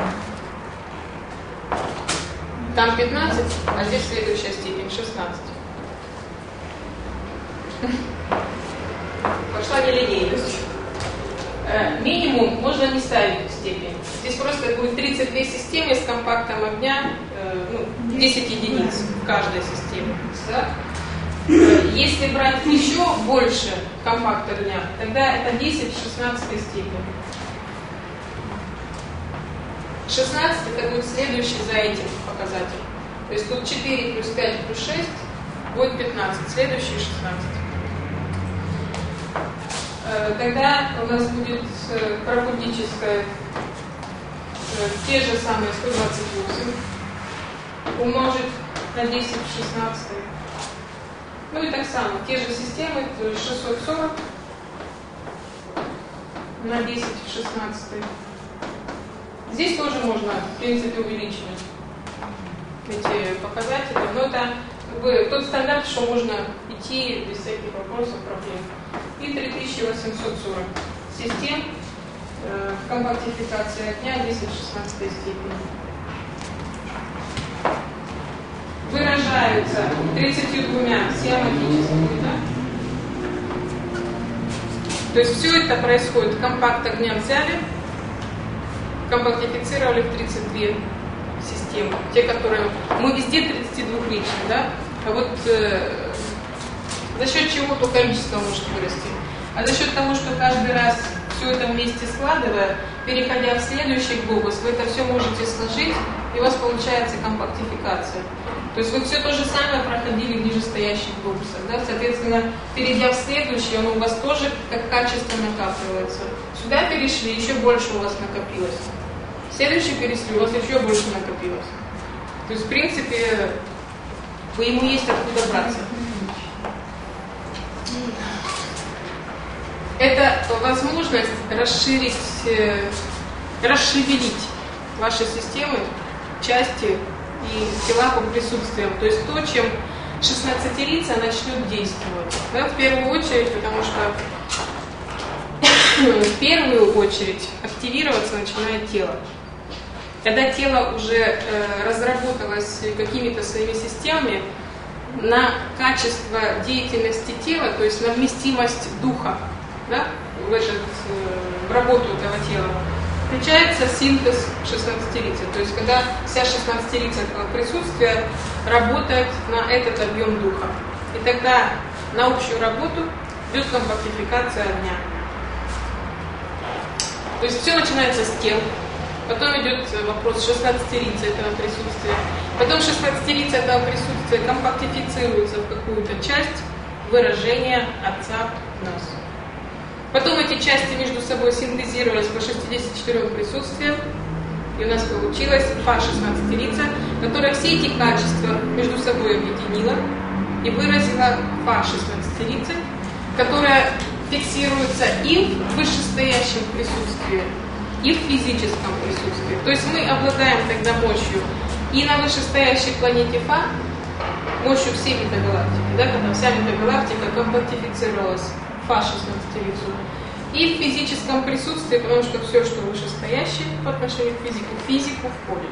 Speaker 1: Там пятнадцать, а здесь следующая степень шестнадцать. Пошла нелинейность. Минимум можно не ставить степень. Здесь просто будет тридцать две системы с компактом огня, ну, десять единиц в каждой системе. Да? Если брать еще больше компакт огня, тогда это десять в шестнадцатой степени. шестнадцать это будет следующий за этим показатель. То есть тут четыре плюс пять плюс шесть будет пятнадцать, следующий шестнадцать. Тогда у нас будет пробудическое те же самые сто двадцать восемь умножить на десять в шестнадцатой. Ну и так само, те же системы, то есть шестьсот сорок на десять в шестнадцатой. Здесь тоже можно, в принципе, увеличивать эти показатели, но это как бы тот стандарт, что можно идти без всяких вопросов, проблем. И три тысячи восемьсот сорок систем э, компактификации огня десять в шестнадцатой степени. Выражаются тридцатью двумя схематическими, да? То есть все это происходит, компакт огня взяли, компактифицировали в тридцать две системы. Те, которые... Мы везде тридцатидвухричны, да? А вот э, за счет чего то количество может вырасти? А за счет того, что каждый раз все это вместе складывая, переходя в следующий глобус, вы это все можете сложить, и у вас получается компактификация. То есть вы все то же самое проходили в нижестоящих глобусах. Да? Соответственно, перейдя в следующий, он у вас тоже как качество накапливается. Сюда перешли, еще больше у вас накопилось. В следующий перешли, у вас еще больше накопилось. То есть, в принципе, вы ему есть откуда браться. это возможность расширить, расшевелить ваши системы, части и тела по присутствиям. То есть то, чем шестнадцатилица начнет действовать. Да, в первую очередь, потому что в первую очередь активироваться начинает тело. Когда тело уже э, разработалось какими-то своими системами, на качество деятельности тела, то есть на вместимость духа, да, в, этот, э, в работу этого тела, включается синтез шестнадцатилицы. То есть когда вся шестнадцатилица этого присутствия работает на этот объем духа. И тогда на общую работу идет компактификация огня. То есть все начинается с тел, потом идет вопрос шестнадцатилицы этого присутствия, потом шестнадцатилица этого присутствия компактифицируется в какую-то часть выражения Отца в нас. Потом эти части между собой синтезировались по шестидесяти четырем присутствиям, и у нас получилась фа шестнадцатилица, которая все эти качества между собой объединила и выразила фа шестнадцатилицы, которая фиксируется и в вышестоящем присутствии, и в физическом присутствии. То есть мы обладаем тогда мощью и на вышестоящей планете Фа, мощью всей метагалактики, да, когда вся метагалактика компактифицировалась в Фа шестнадцатилицу, и в физическом присутствии, потому что все, что вышестоящее по отношению к физику, в физику входит.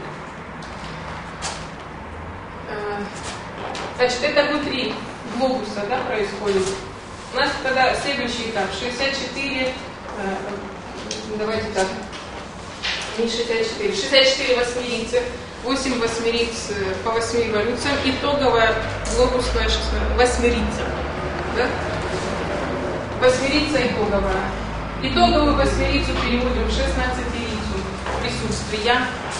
Speaker 1: Значит, это внутри глобуса, да, происходит. У нас тогда следующий этап, шестьдесят четыре, э, давайте так, не шестьдесят четыре, шестьдесят четыре восьмерицы, восемь восьмериц по восьми эволюциям, итоговая глобусная восьмерица. Да? Восьмерица итоговая. Итоговую восьмерицу переводим в шестнадцатилицу присутствия.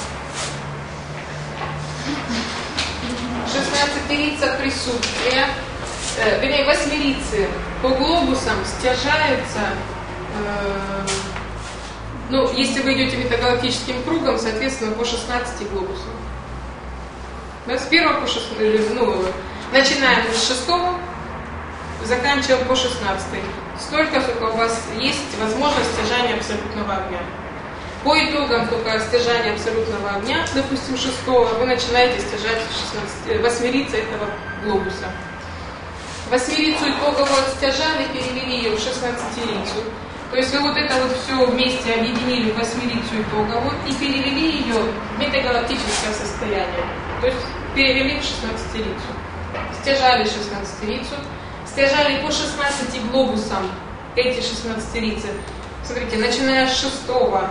Speaker 1: Шестнадцатилица присутствия. Э, вернее, восьмерицы по глобусам стяжаются, э, ну, если вы идете метагалактическим кругом, соответственно, по шестнадцати глобусам. Да, с первого по шестнадцатый, ну, начинаем с шестого, заканчиваем по шестнадцатой. Столько, сколько у вас есть возможность стяжания абсолютного огня. По итогам только стяжания абсолютного огня, допустим, шестого, вы начинаете стяжать восьмерицу этого глобуса. Восьмерицу итоговую стяжали, перевели ее в шестнадцатилицу. То есть вы вот это вот все вместе объединили в восьмерицу итоговую и перевели ее в метагалактическое состояние. То есть перевели в шестнадцатилицу. Стяжали шестнадцатилицу, стяжали по шестнадцати глобусам эти шестнадцатилицы. Смотрите, начиная с шестого,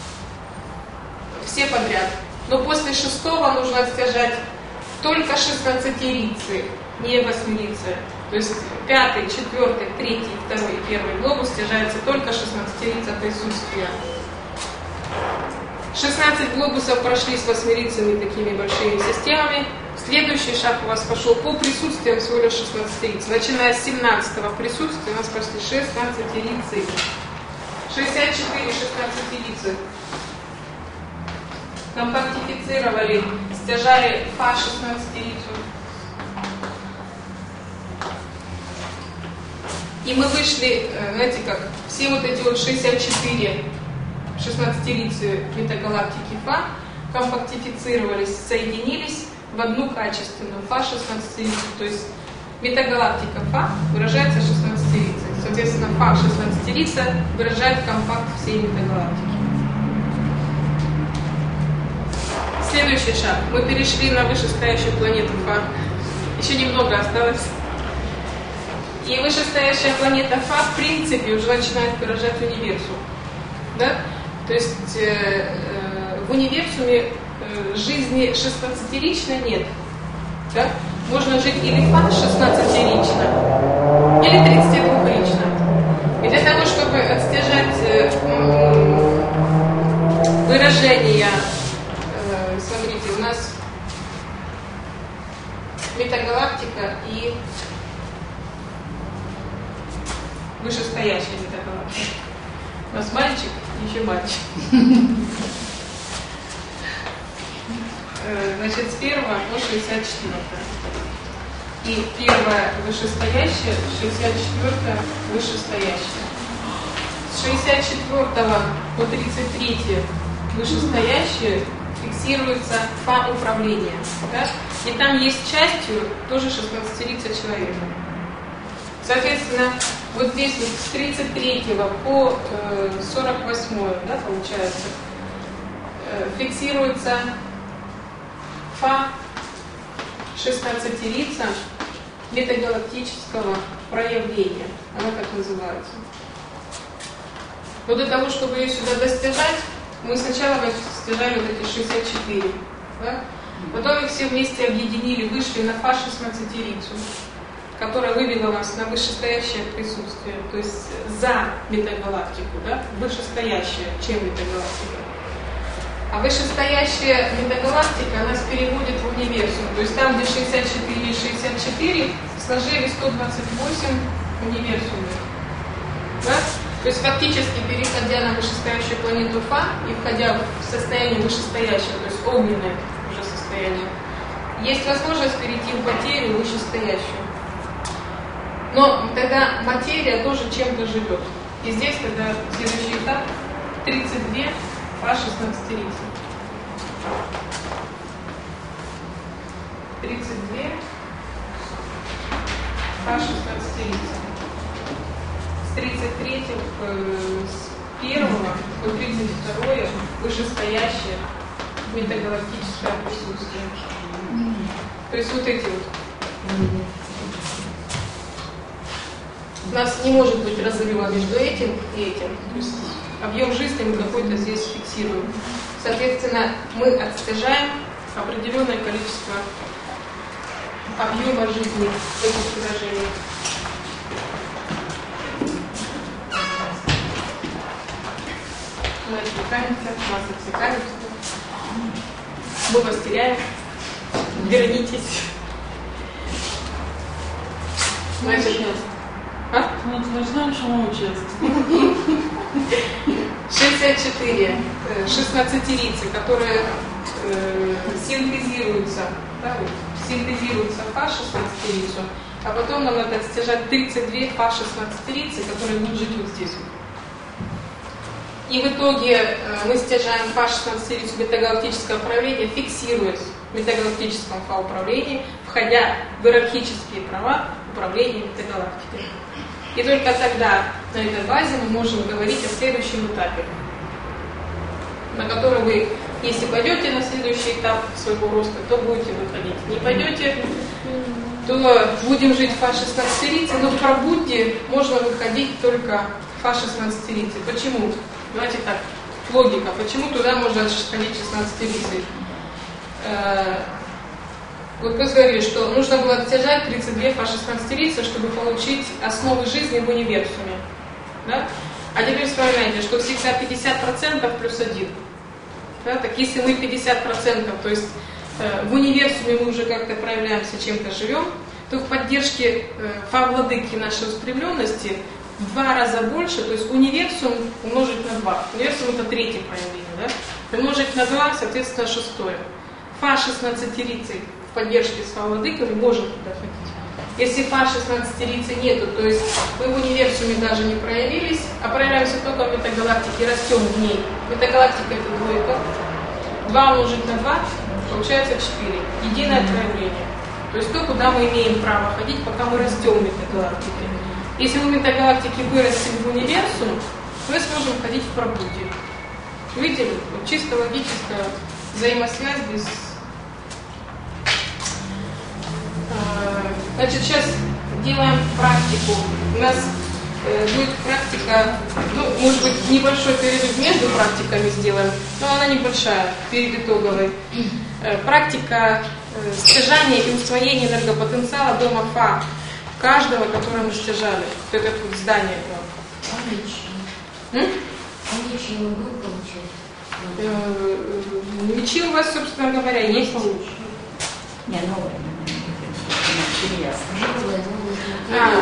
Speaker 1: все подряд. Но после шестого нужно стяжать только шестнадцатилицы, не восьмерицы. То есть пятый, четвертый, третий, второй и первый глобус стяжается только шестнадцатилица присутствия. шестнадцать глобусов прошли с восьмерицами, такими большими системами. Следующий шаг у вас пошел по присутствиям всего лишь шестнадцатилиц. Начиная с семнадцатого присутствия у нас пошли шестнадцатилицы. шестьдесят четыре шестнадцатилицы. Компактифицировали, стяжали фа шестнадцатилицу. И мы вышли, знаете как, все вот эти вот шестьдесят четыре шестнадцатилицы метагалактики Фа компактифицировались, соединились в одну качественную Фа шестнадцатилицу. То есть метагалактика Фа выражается шестнадцатилицей. Соответственно, Фа шестнадцатилица выражает компакт всей метагалактики. Следующий шаг. Мы перешли на вышестоящую планету Фа. Еще немного осталось. И вышестоящая планета Фа, в принципе, уже начинает выражать универсум. Да? То есть э, э, в универсуме э, жизни шестнадцатилично нет. Да? Можно жить или Фа шестнадцатилично, или тридцатидвухлично. И для того, чтобы отстежать э, э, выражения, э, смотрите, у нас метагалактика и вышестоящая метагалактика. У нас мальчик и еще мальчик. Значит, с первого по шестьдесят четвёртое. И первая вышестоящая, шестьдесят четвёртая вышестоящая. с шестьдесят четвёртого по тридцать третье вышестоящее фиксируется фа управления. Да? И там есть частью тоже шестнадцатилица человека. Соответственно, вот здесь вот с тридцать третьего по э, сорок восьмое, да, получается, э, фиксируется фа шестнадцатилица метагалактического проявления. Она так называется. Но для того, чтобы ее сюда достижать, мы сначала достижали вот эти шестьдесят четыре. Да? Потом их все вместе объединили, вышли на фа шестнадцатилицу, которая вывела вас на вышестоящее присутствие, то есть за метагалактику, да? Вышестоящее, чем метагалактика. А вышестоящая метагалактика нас переводит в универсум. То есть там, где шестьдесят четыре и шестьдесят четыре, сложили сто двадцать восемь универсумов. Да? То есть фактически, переходя на вышестоящую планету Фа и входя в состояние вышестоящего, то есть огненное уже состояние, есть возможность перейти в материю вышестоящую. Но тогда материя тоже чем-то живет. И здесь тогда следующий этап тридцать два фа шестнадцатилица. тридцать два фа шестнадцатилица. С тридцать третьего, с первого по тридцать второе вышестоящее метагалактическое присутствие. То есть вот эти вот. У нас не может быть разрыва между этим и этим. То есть объем жизни мы какой-то здесь фиксируем. Соответственно, мы отстежаем определенное количество объема жизни в этих выражениях. Мы отвлекаемся, нас отвлекаемся. Мы вас теряем. Вернитесь. Значит, а?
Speaker 4: Ну, ты знаешь, что мы учились.
Speaker 1: шестьдесят четыре шестнадцатилицы, которые э, синтезируются, да, вот, синтезируются фа шестнадцатилицу, а потом нам надо стяжать тридцать два фа шестнадцатилицы, которые будут жить вот здесь. И в итоге э, мы стяжаем фа шестнадцатилицу метагалактического управления, фиксируясь в метагалактическом фа управлении, входя в иерархические права управления метагалактикой. И только тогда на этой базе мы можем говорить о следующем этапе, на который вы, если пойдете на следующий этап своего роста, то будете выходить. Не пойдете, то будем жить в фа шестнадцатилице, но в пробудде можно выходить только в фа шестнадцатилице. Почему? Давайте так, логика. Почему туда можно ходить шестнадцатилицей? Вот мы говорили, что нужно было достижать тридцать два фа шестнадцатилицы, чтобы получить основы жизни в универсуме. Да? А теперь вспоминайте, что всегда пятьдесят процентов плюс один. Да? Так если мы пятьдесят процентов, то есть э, в универсуме мы уже как-то проявляемся, чем-то живем, то в поддержке э, фа-владыки нашей устремленности в два раза больше, то есть универсум умножить на два. Универсум это третье проявление. Да? Умножить на два, соответственно, шестое. Фа шестнадцатилицей в поддержке с фа-владыками можем туда ходить. Если фа шестнадцатилицы нету, то есть мы в универсуме даже не проявились, а проявляемся только в метагалактике, растем в ней. Метагалактика это двойка. два умножить на два, получается четыре. Единое проявление. То есть то, куда мы имеем право ходить, пока мы растем в метагалактике. Если мы в метагалактике вырастем в универсум, мы сможем ходить в пробудде. Видели? Вот чисто логическая взаимосвязь без... Значит, сейчас делаем практику. У нас э, будет практика, ну, может быть, небольшой перерыв между практиками сделаем, но она небольшая, перед итоговой. Э, практика э, стяжания и усвоения энергопотенциала дома Фа, каждого, который мы стяжали. Вот это вот здание.
Speaker 3: А мечи мы будем получать?
Speaker 1: Э, мечи у вас, собственно говоря, есть.
Speaker 4: Не, новое.
Speaker 3: Новое, новое.
Speaker 1: А.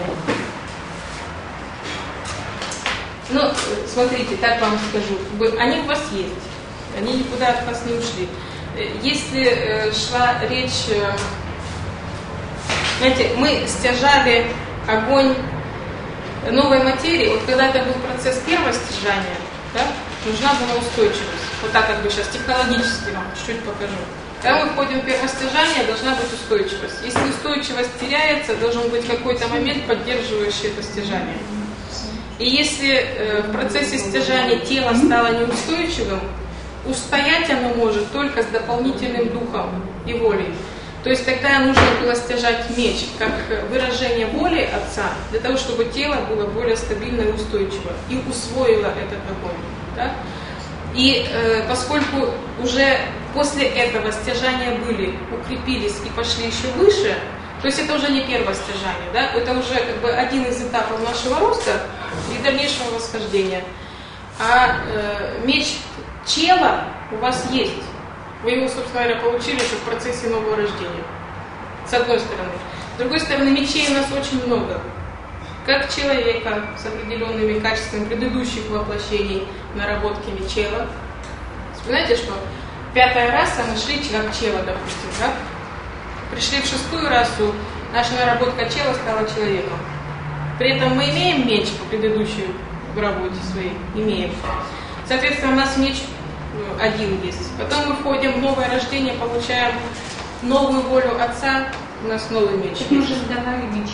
Speaker 1: Ну, смотрите, так вам скажу. Они у вас есть. Они никуда от вас не ушли. Если э, шла речь... Э, знаете, мы стяжали огонь новой материи, вот когда это был процесс первого стяжания, да, нужна была устойчивость. Вот так как бы сейчас технологически вам чуть-чуть покажу. Когда мы входим в первостяжание, должна быть устойчивость. Если устойчивость теряется, должен быть какой-то момент, поддерживающий это стяжание. И если э, в процессе стяжания тело стало неустойчивым, устоять оно может только с дополнительным духом и волей. То есть тогда нужно было стяжать меч как выражение воли Отца, для того, чтобы тело было более стабильно и устойчиво, и усвоило этот огонь. Да? И э, поскольку уже после этого стяжания были, укрепились и пошли еще выше, то есть это уже не первое стяжание, да? Это уже как бы один из этапов нашего роста и дальнейшего восхождения. А э, меч чела у вас есть. Вы его, собственно говоря, получили еще в процессе нового рождения. С одной стороны. С другой стороны, мечей у нас очень много. Как человека с определенными качествами предыдущих воплощений наработками чела. Вспоминайте, что пятая раса, мы шли как чела, допустим, да? Пришли в шестую расу, наша наработка чела стала человеком. При этом мы имеем меч по предыдущей работе своей, имеем. Соответственно, у нас меч один есть. Потом мы входим в новое рождение, получаем новую волю Отца, у нас новый меч.
Speaker 2: Мы уже сдавали мечи.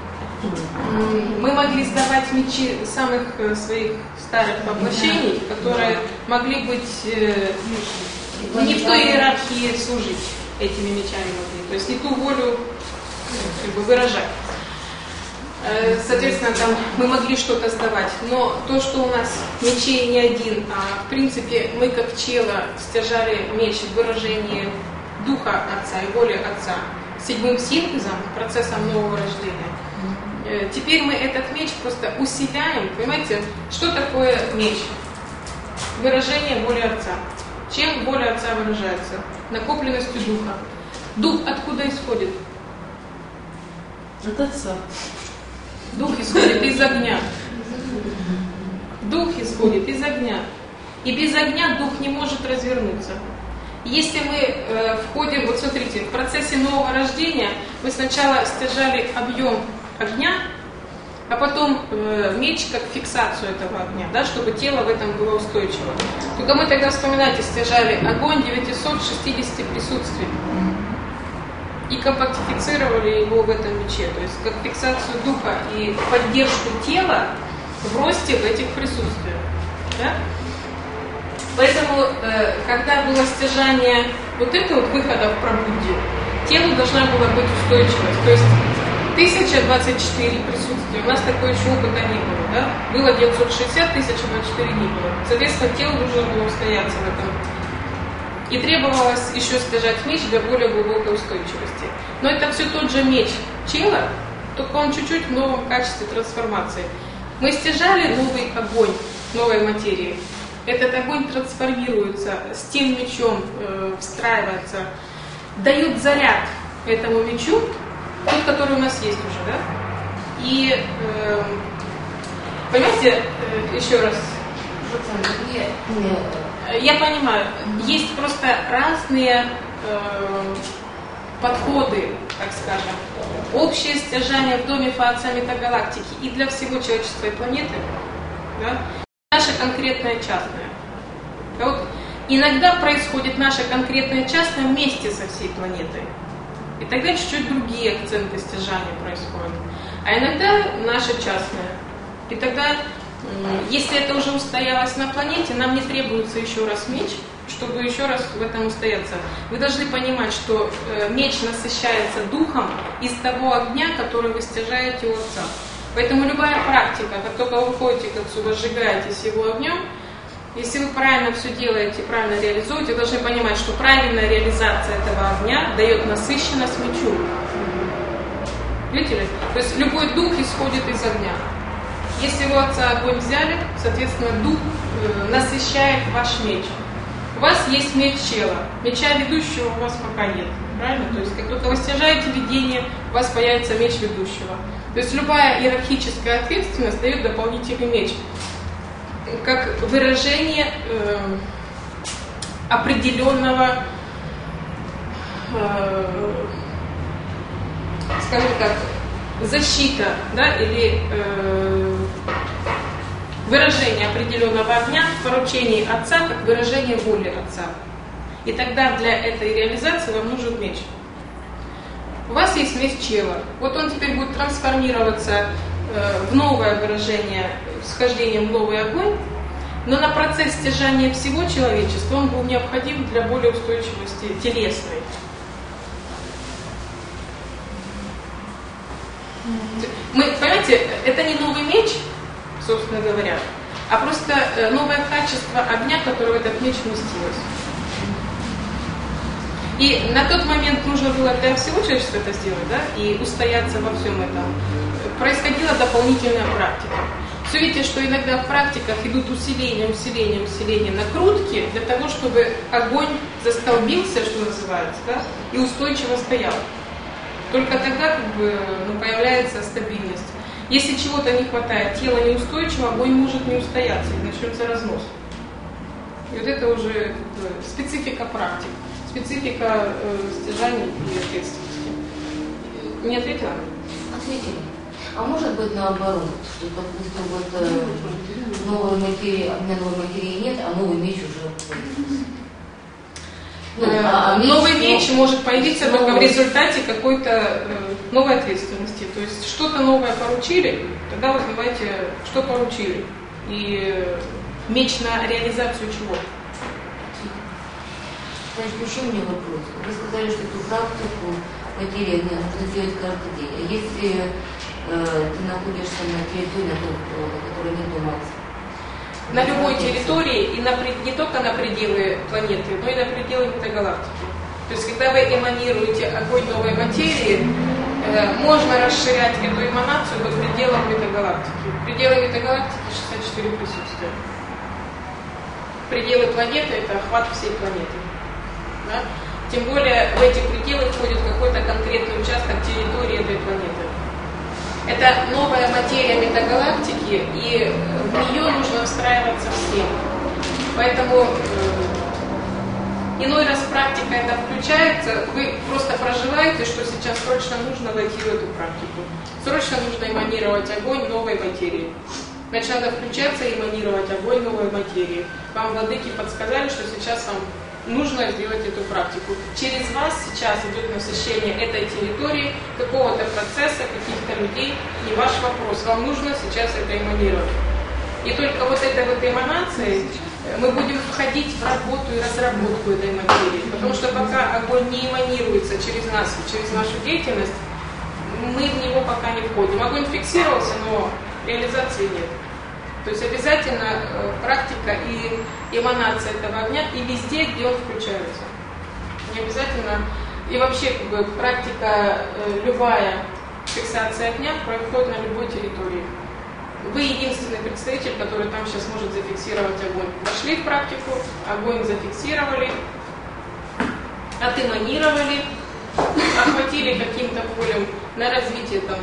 Speaker 1: Мы могли сдавать мечи самых своих старых воплощений, которые могли быть э, не в той иерархии служить этими мечами могли, то есть не ту волю как бы, выражать. Э, соответственно, там мы могли что-то сдавать, но то, что у нас мечей не один, а в принципе мы как чела стяжали меч в выражении духа Отца и воли Отца седьмым синтезом, процессом нового рождения. Теперь мы этот меч просто усиляем. Понимаете, что такое меч? Выражение воли Отца. Чем воля Отца выражается? Накопленностью духа. Дух откуда исходит?
Speaker 4: От Отца.
Speaker 1: Дух исходит из огня. Дух исходит из огня. И без огня дух не может развернуться. Если мы э, входим, вот смотрите, в процессе нового рождения мы сначала стяжали объем огня, а потом э, меч как фиксацию этого огня, да, чтобы тело в этом было устойчиво. Только мы тогда, вспоминайте, стяжали огонь девятьсот шестьдесят присутствий и компактифицировали его в этом мече, то есть как фиксацию духа и поддержку тела в росте в этих присутствиях. Да? Поэтому, э, когда было стяжание вот этого вот выхода в пробуддию, телу должна была быть устойчивость. То есть тысяча двадцать четыре присутствия, у нас такой еще опыта не было. Да? Было девятьсот шестьдесят, тысяча двадцать четыре не было. Соответственно, тело должно было устояться в этом. И требовалось еще стяжать меч для более глубокой устойчивости. Но это все тот же меч чела, только он чуть-чуть в новом качестве трансформации. Мы стяжали новый огонь, новой материи. Этот огонь трансформируется, с тем мечом э, встраивается, дает заряд этому мечу, тот, который у нас есть уже, да? И, э, понимаете, э, еще раз, я понимаю, есть просто разные э, подходы, так скажем, общее стяжание в доме Фаотца Метагалактики и для всего человечества и планеты, да? Наше конкретное частное. А вот иногда происходит наше конкретное частное вместе со всей планетой. И тогда чуть-чуть другие акценты стяжания происходят. А иногда наше частное. И тогда, если это уже устоялось на планете, нам не требуется еще раз меч, чтобы еще раз в этом устояться. Вы должны понимать, что меч насыщается духом из того огня, который вы стяжаете у Отца. Поэтому любая практика, как только вы ходите к Отцу, возжигаетесь его огнем, если вы правильно все делаете, правильно реализуете, вы должны понимать, что правильная реализация этого огня дает насыщенность мечу. Видите ли? То есть любой дух исходит из огня. Если вы у Отца огонь взяли, соответственно, дух э, насыщает ваш меч. У вас есть меч чела. Меча ведущего у вас пока нет. Правильно? То есть как только вы стяжаете видение, у вас появится меч ведущего. То есть любая иерархическая ответственность дает дополнительный меч, как выражение э, определенного, э, скажем так, защита, да, или э, выражение определенного огня в поручении Отца, как выражение воли Отца. И тогда для этой реализации вам нужен меч. У вас есть меч Чела. Вот он теперь будет трансформироваться э, в новое выражение, схождением в новый огонь, но на процесс стяжания всего человечества он был необходим для более устойчивости телесной. Мы, понимаете, это не новый меч, собственно говоря, а просто новое качество огня, которое в этот меч вместилось. И на тот момент нужно было для всего человечества это сделать, да, и устояться во всем этом. Происходила дополнительная практика. Все видите, что иногда в практиках идут усиления, усиления, усиления, накрутки для того, чтобы огонь застолбился, что называется, да, и устойчиво стоял. Только тогда как бы, ну, появляется стабильность. Если чего-то не хватает, тело неустойчиво, огонь может не устояться, и начнется разнос. И вот это уже как бы, специфика практик, специфика э, стяжаний и ответственности. Не ответила?
Speaker 3: Ответили. А может быть наоборот, что, допустим, вот э, новой материи, у меня новой материи нет, а новый меч уже появился.
Speaker 1: Ну, а меч, новый меч но... может появиться но... только в результате какой-то э, новой ответственности. То есть что-то новое поручили, тогда вы понимаете, что поручили. И э, меч на реализацию чего?
Speaker 3: Значит, еще у меня вопрос. Вы сказали, что эту практику материи нужно делать каждый день. А если э, ты находишься на территории, на которой нет ума?
Speaker 1: На любой территории, и на, не только на пределы планеты, но и на пределы метагалактики. То есть, когда вы эманируете огонь новой материи, э, можно расширять эту эманацию до пределов метагалактики. Пределы метагалактики шестьдесят четыре присутствия. Пределы планеты – это охват всей планеты. Да? Тем более в эти пределы входит какой-то конкретный участок территории этой планеты. Это новая материя метагалактики, и в нее нужно встраиваться всем. Поэтому э, иной раз практика это включается, вы просто проживаете, что сейчас срочно нужно войти в эту практику. Срочно нужно эманировать огонь новой материи. Значит, надо включаться и эманировать огонь новой материи. Вам владыки подсказали, что сейчас вам нужно сделать эту практику. Через вас сейчас идет насыщение этой территории, какого-то процесса, каких-то людей, не ваш вопрос. Вам нужно сейчас это эманировать. И только вот этой вот эманацией мы будем входить в работу и разработку этой материи. Потому что пока огонь не эманируется через нас, через нашу деятельность, мы в него пока не входим. Огонь фиксировался, но реализации нет. То есть обязательно э, практика и эманация этого огня и везде, где он включается. Не обязательно. И вообще как бы, практика, э, любая фиксация огня происходит на любой территории. Вы единственный представитель, который там сейчас может зафиксировать огонь. Пошли в практику, огонь зафиксировали, отэманировали, охватили каким-то полем на развитие там.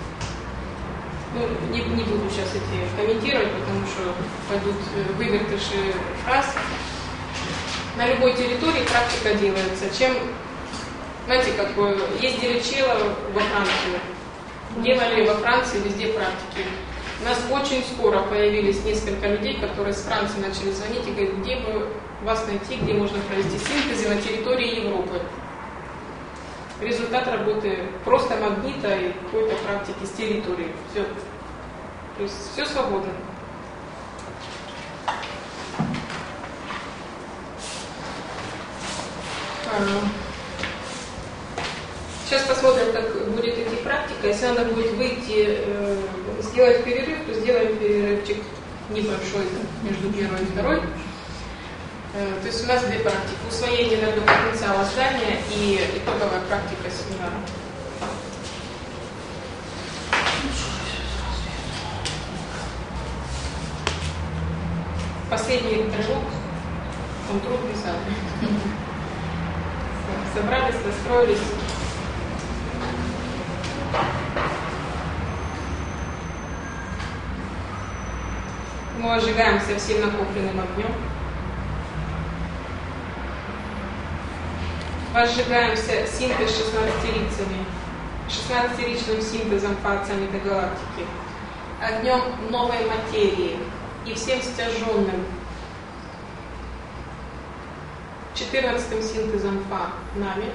Speaker 1: Ну, не, не буду сейчас эти комментировать, потому что пойдут вывертыши фраз. На любой территории практика делается. Чем, знаете, как бы ездили Чела во Францию, делали во Франции везде практики. У нас очень скоро появились несколько людей, которые с Франции начали звонить и говорить, где бы вас найти, где можно провести синтезы на территории Европы. Результат работы просто магнита и какой-то практики с территории. Все. То есть все свободно. Сейчас посмотрим, как будет идти практика. Если надо будет выйти, сделать перерыв, то сделаем перерывчик небольшой между первой и второй. То есть у нас две практики. Усвоение энергопотенциала здания и итоговая практика семинара. Последний рывок, он трудный сам. Собрались, настроились. Мы ожигаемся всем накопленным огнем. Возжигаемся синтез шестнадцатирицами, шестнадцатиричным синтезом фация метагалактики, огнем новой материи, и всем стяженным четырнадцатым синтезом Фа нами.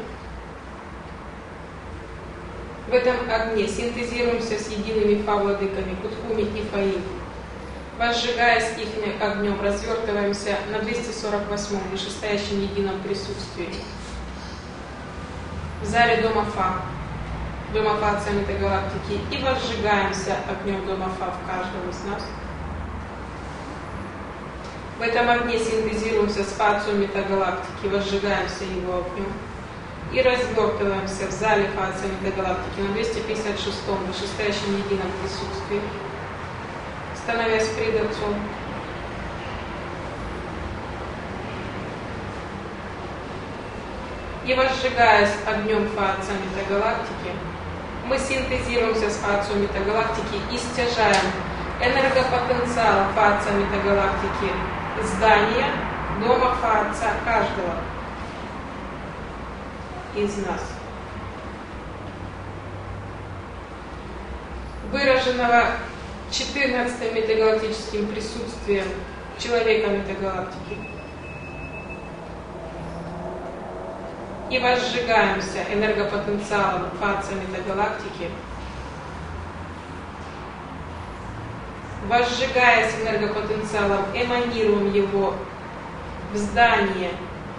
Speaker 1: В этом огне синтезируемся с едиными Фа-владыками Кутхуми и Фаи. Возжигаясь их огнем, развертываемся на двести сорок восьмом вышестоящем едином присутствии. В зале Дома Фа, Дома Фа Отца Метагалактики, и возжигаемся огнем Дома Фа в каждом из нас. В этом огне синтезируемся с Фа Отцом Метагалактики, возжигаемся его огнем и развертываемся в зале Фа Отца Метагалактики на двести пятьдесят шестом вышестоящем едином присутствии, становясь пред Отцом. И возжигаясь огнем Фа Отца Метагалактики, мы синтезируемся с Фа Отцом Метагалактики и стяжаем энергопотенциал Фа Отца Метагалактики здания Дома Фа Отца каждого из нас, выраженного четырнадцатым метагалактическим присутствием человека метагалактики. И возжигаемся энергопотенциалом Фа Отца Метагалактики, возжигаясь энергопотенциалом, эманируем его в здание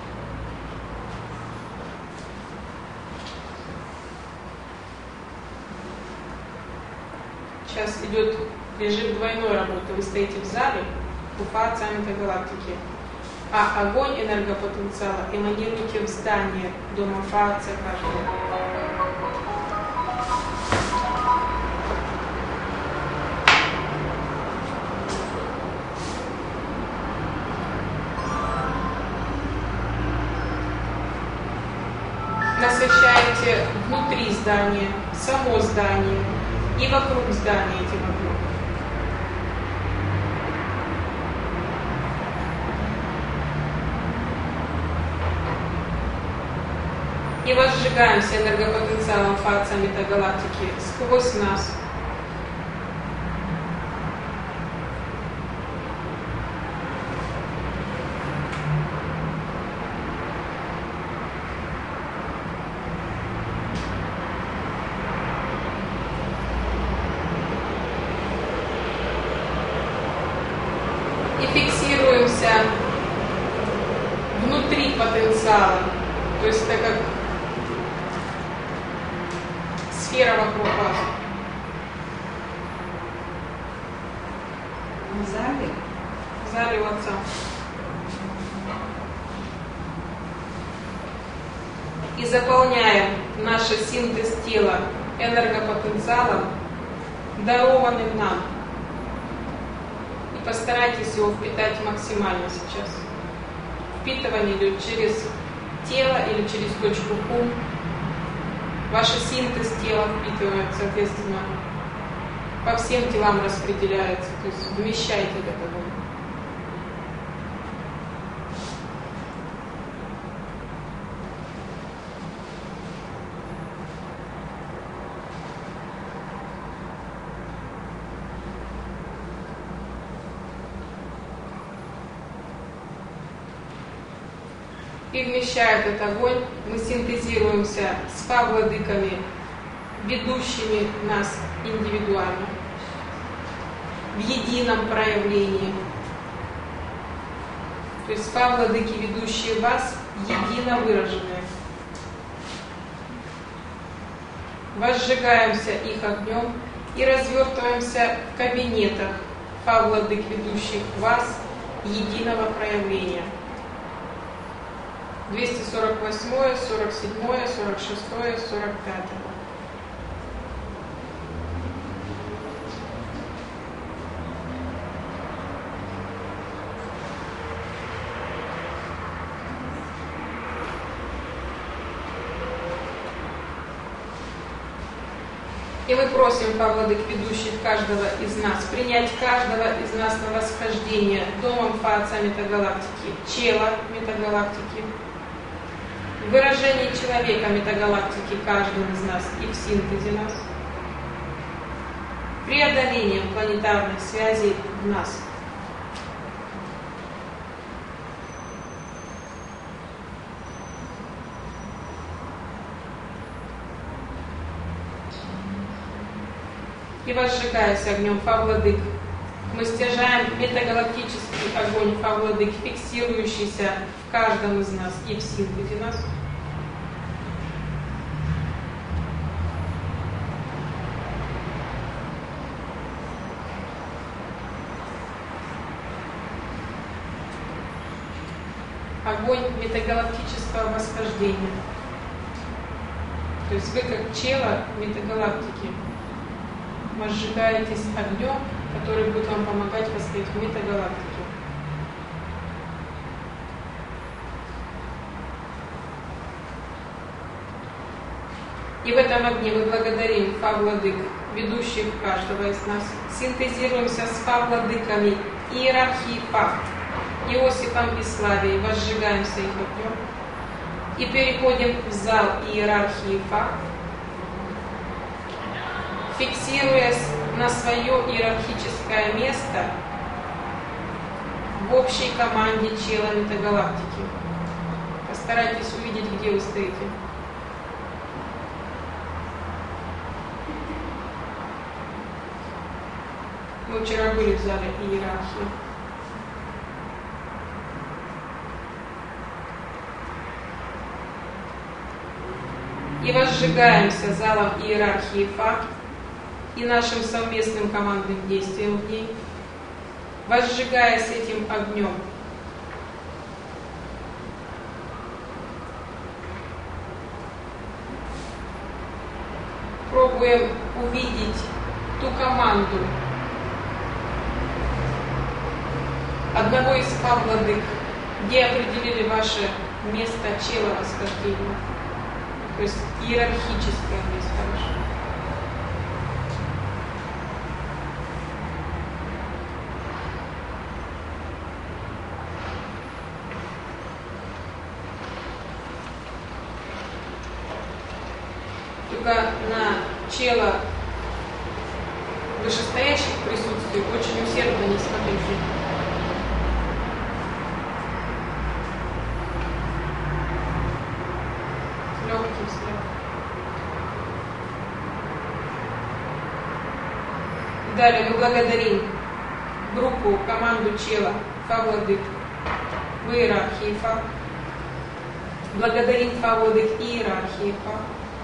Speaker 1: сейчас идет режим двойной работы. Вы стоите в зале у Фа Отца Метагалактики, а огонь энергопотенциала эманируете в здание Дома Фа Отца каждого. Насыщаете внутри здания, само здание и вокруг здания этим огнем. И возжигаемся энергопотенциалом Фа Отца Метагалактики сквозь нас. И фиксируемся внутри потенциала, то есть это как сфера вокруг вас.
Speaker 2: В зале?
Speaker 1: В зале у Отца. И заполняем наш синтез тела энергопотенциалом, дарованным нам. И постарайтесь его впитать максимально сейчас. Впитывание идет через тело или через точку Ку. Ваш синтез тела впитывает, соответственно, по всем телам распределяется. То есть вмещайте это огонь. И вмещая этот огонь, мы синтезируемся с Фа-владыками, ведущими нас индивидуально, в едином проявлении. То есть Фа-владыки, ведущие вас, едино выраженные. Возжигаемся их огнем и развертываемся в кабинетах Фа-владык, ведущих вас, единого проявления. двести сорок восьмое, сорок седьмое, сорок шестое, сорок пятое. И мы просим Фа-владык, ведущих каждого из нас, принять каждого из нас на восхождение Домом Фа Отца Метагалактики, чела Метагалактики, выражение человека Метагалактики каждого из нас и в синтезе нас, преодолением планетарных связей в нас. и возжигаясь огнем Фа-владык, мы стяжаем метагалактический огонь Фа-владык, фиксирующийся в каждом из нас и в синтезе нас. Огонь метагалактического восхождения. То есть вы как чело метагалактики возжигаетесь огнем, который будет вам помогать восходить в метагалактике. И в этом огне мы благодарим Фа-владык, ведущих каждого из нас, синтезируемся с Фа-владыками иерархии Фа, Иосифом и Славией, возжигаемся их огнем и переходим в зал иерархии Фа, фиксируясь на свое иерархическое место в общей команде чела метагалактики. Постарайтесь увидеть, где вы стоите. Мы вчера были в зале иерархии. И возжигаемся залом иерархии Фа и нашим совместным командным действием в ней, возжигаясь этим огнем, пробуем увидеть ту команду одного из Фа-владык, где определили ваше место чела восхождения, то есть иерархическое место ваше. Только на чела вышестоящих присутствий очень усердно не смотрите. Легкий взгляд. Далее мы благодарим группу, команду чела Фа-владык в иерархии Фа. Благодарим Фа-владык иерархии Фа.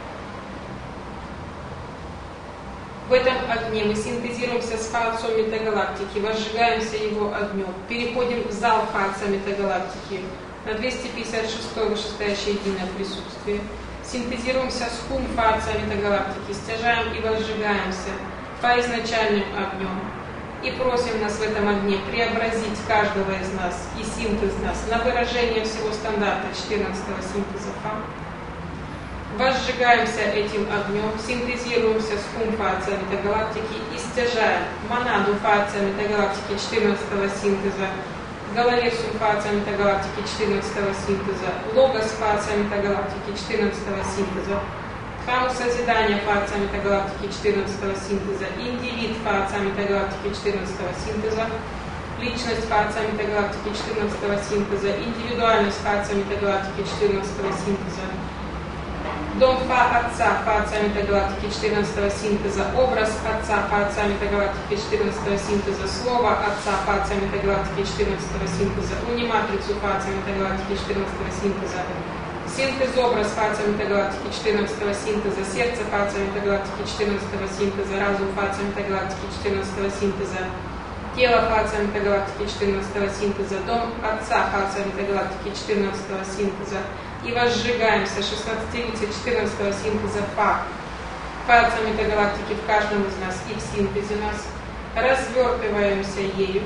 Speaker 1: В этом огне мы синтезируемся с Фа-отцом метагалактики, возжигаемся его огнем, переходим в зал Фа-отца метагалактики на двести пятьдесят шестое вышестоящее единое присутствие, синтезируемся с Хум Фа-отца метагалактики, стяжаем и возжигаемся Фа-изначальным огнем и просим нас в этом огне преобразить каждого из нас и синтез нас на выражение всего стандарта четырнадцатого синтеза Фа. Возжигаемся этим огнем, синтезируемся с Хум Фа-отца метагалактики и стяжаем монаду Фа-отца метагалактики четырнадцатого синтеза, Галаверсум Фа-отца метагалактики четырнадцатого синтеза, Логос Фа-отца метагалактики четырнадцатого синтеза, Храму Созидания Фа-отца метагалактики четырнадцатого синтеза, Индивид Фа-отца метагалактики четырнадцатого синтеза, Личность Фа-отца метагалактики четырнадцатого синтеза, Индивидуальность Фа-отца метагалактики четырнадцатого синтеза, Дом Фа-отца Фа-отца метагалактики четырнадцатого синтеза, Образ Отца Фа-отца метагалактики четырнадцатого синтеза, Слово Отца Фа-отца метагалактики четырнадцатого синтеза, Униматрицу Фа-отца метагалактики четырнадцатого синтеза, Синтез-образ Фа-отца метагалактики четырнадцатого синтеза, Сердце Фа-отца метагалактики четырнадцатого синтеза, Разум Фа-отца метагалактики четырнадцатого синтеза, Тело Фа-отца метагалактики четырнадцатого синтеза, Дом Отца Фа-отца метагалактики четырнадцатого синтеза, и возжигаемся шестнадцатилицей четырнадцатого синтеза Фа, Фа-отца метагалактики в каждом из нас и в синтезе нас, развертываемся ею,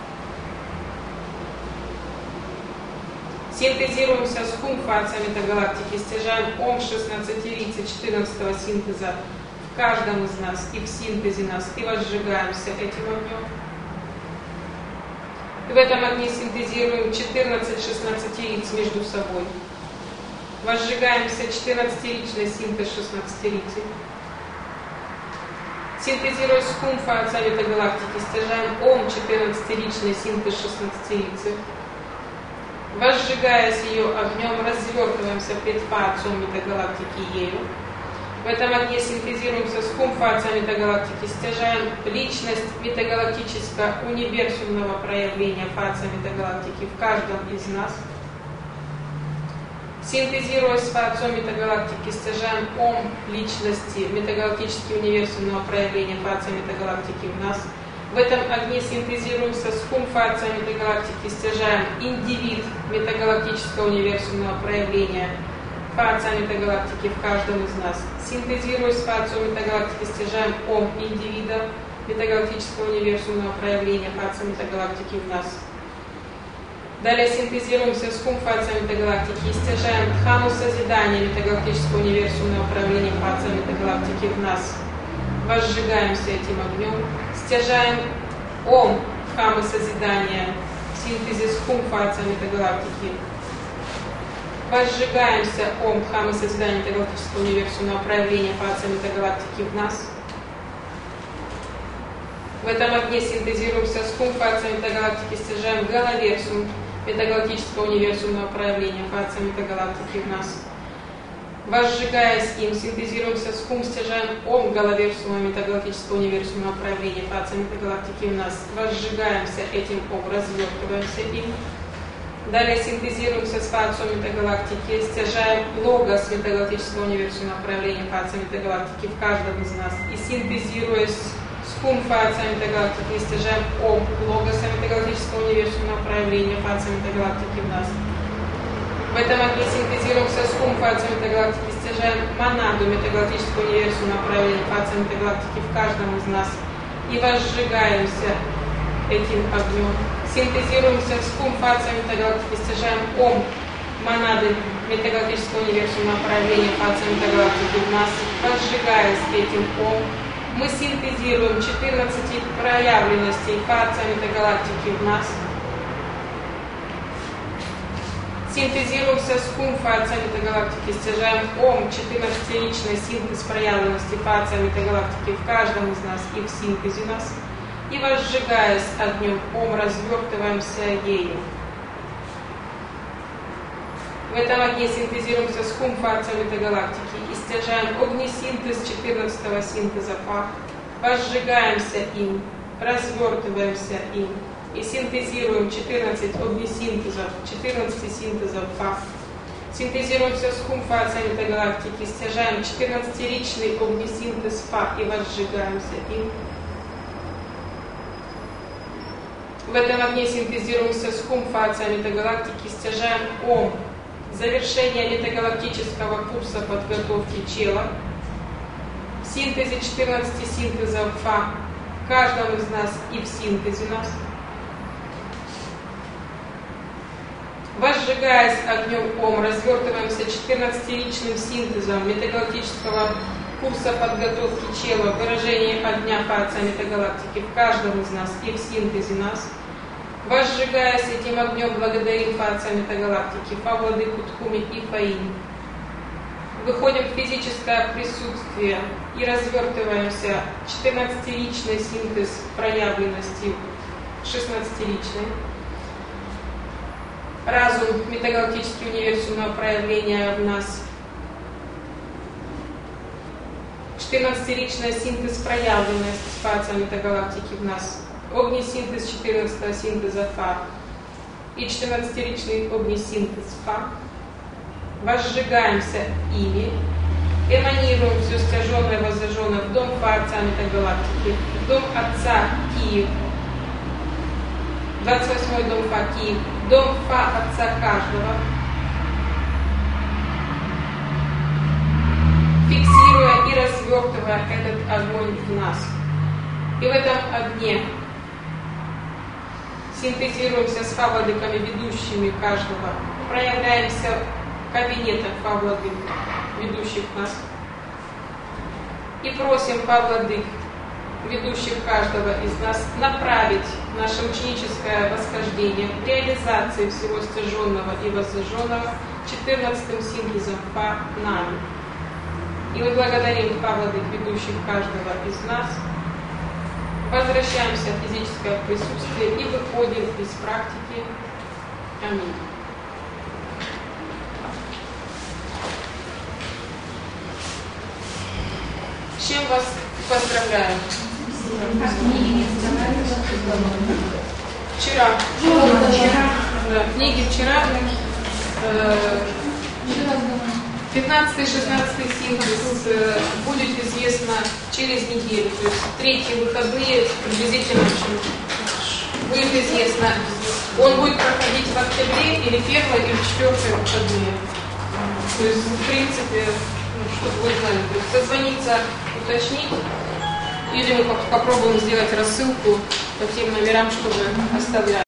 Speaker 1: синтезируемся с Хум Фа-отца метагалактики, стяжаем Ом шестнадцатилицей четырнадцатого синтеза в каждом из нас и в синтезе нас, и возжигаемся этим огнем. И в этом огне синтезируем четырнадцать шестнадцатилиц между собой. Возжигаемся четырнадцатиличный синтез шестнадцатилицей. Синтезируя с Хум Фа-отца метагалактики, стяжаем Ом четырнадцатиличный синтез шестнадцатилицей. Возжигаясь ее огнем, развертываемся пред Фа-отцом метагалактики ею. В этом огне синтезируемся с хум фация метагалактики, стяжаем личность метагалактического универсумного проявления фация метагалактики в каждом из нас. Синтезируя с фацией метагалактики, стяжаем ом личности метагалактического универсумного проявления фация метагалактики в нас. В этом огне синтезируемся с хум фация метагалактики, стяжаем индивид метагалактического универсумного проявления фация метагалактики в каждом из нас. Синтезируя с фацией метагалактики, стяжаем ом индивида метагалактического универсумного проявления фация метагалактики в нас. Далее синтезируемся с хум фация метагалактики и стяжаем дхану созидания метагалактического универсумного проявления фация метагалактики в нас. Возжигаемся этим огнем, стяжаем ом дхамы созидания, синтезис хум фация метагалактики. Возжигаемся ом дхамы созидания метагалактического универсумного проявления фация метагалактики в нас. В этом огне синтезируемся с хум фация метагалактики, стяжаем галаверсум метагалактического универсумного проявления фация метагалактики в нас. Возжигаясь им, синтезируемся с хум, стяжаем ом галаверсума метагалактического универсумного проявления фация метагалактики в нас. Возжигаемся этим ом, развертываемся им. Далее синтезируемся с фацией метагалактики, стяжаем логос метагалактического универсумного проявления фация метагалактики в каждом из нас. И синтезируясь с хум фация метагалактики, стяжаем ом логоса метагалактического универсумного проявления фация метагалактики в нас. В этом огне синтезируемся с хум фация метагалактики, стяжаем монаду метагалактического универсумного проявления фация метагалактики в каждом из нас. И возжигаемся этим огнем. Синтезируемся с хум фация метагалактики, стяжаем ом монады метагалактического универсумного проявления фация метагалактики в нас. Возжигаясь этим ом, мы синтезируем четырнадцать проявленностей фация метагалактики в нас. Синтезируемся с хум фация метагалактики, стяжаем ом четырнадцатиричный синтез проявленности фация метагалактики в каждом из нас и в синтезе нас. И возжигаясь огнем ом, развертываемся ею. В этом огне синтезируемся с хум фация метагалактики и стяжаем огнесинтез четырнадцатого синтеза фа. Возжигаемся им, развертываемся им. И синтезируем четырнадцать огнесинтезов, четырнадцать синтезов фа. Синтезируемся с хум фация метагалактики, стяжаем четырнадцатиричный огнесинтез фа и возжигаемся им. В этом огне синтезируемся с хум фация метагалактики, стяжаем ом завершение метагалактического курса подготовки чела. В синтезе четырнадцати синтезов фа в каждом из нас и в синтезе нас. Возжигаясь огнем ом, развертываемся четырнадцатиричным синтезом метагалактического курса подготовки чела, выражение огня фация метагалактики в каждом из нас и в синтезе нас. Возжигаясь этим огнем, благодарим фация метагалактики, фа владыку Тхуми и Фаин. Выходим в физическое присутствие и развертываемся четырнадцатиричный синтез проявленности шестнадцатиричный. Разум метагалактический универсумного проявления в нас. четырнадцатиричный синтез проявленности фация метагалактики в нас. Огнесинтез четырнадцатого синтеза фа и четырнадцатиричный огнесинтез фа. Возжигаемся ими, эманируем все стяженное, воззажженное в дом фа Отца Метагалактики, в дом Отца Киев, двадцать восьмой дом фа Киев, дом фа Отца каждого, фиксируя и развертывая этот огонь в нас. И в этом огне синтезируемся с фа-владыками, ведущими каждого, проявляемся в кабинетах фа-владык, ведущих нас, и просим фа-владык, ведущих каждого из нас, направить наше ученическое восхождение в реализации всего стяженного и воззажженного четырнадцатым синтезом фа нами. И мы благодарим фа-владык, ведущих каждого из нас, возвращаемся в физическое присутствие и выходим из практики. Аминь. чем вас поздравляю. Вчера. Да, книги вчера. Э, пятнадцатый-шестнадцатый синтез э, будет известно через неделю. То есть третьи выходные приблизительно будет известно. Он будет проходить в октябре или первое, или четвертое выходные. То есть, в принципе, ну, чтобы вы знали, то есть созвониться, уточнить. Или мы попробуем сделать рассылку по тем номерам, чтобы оставлять.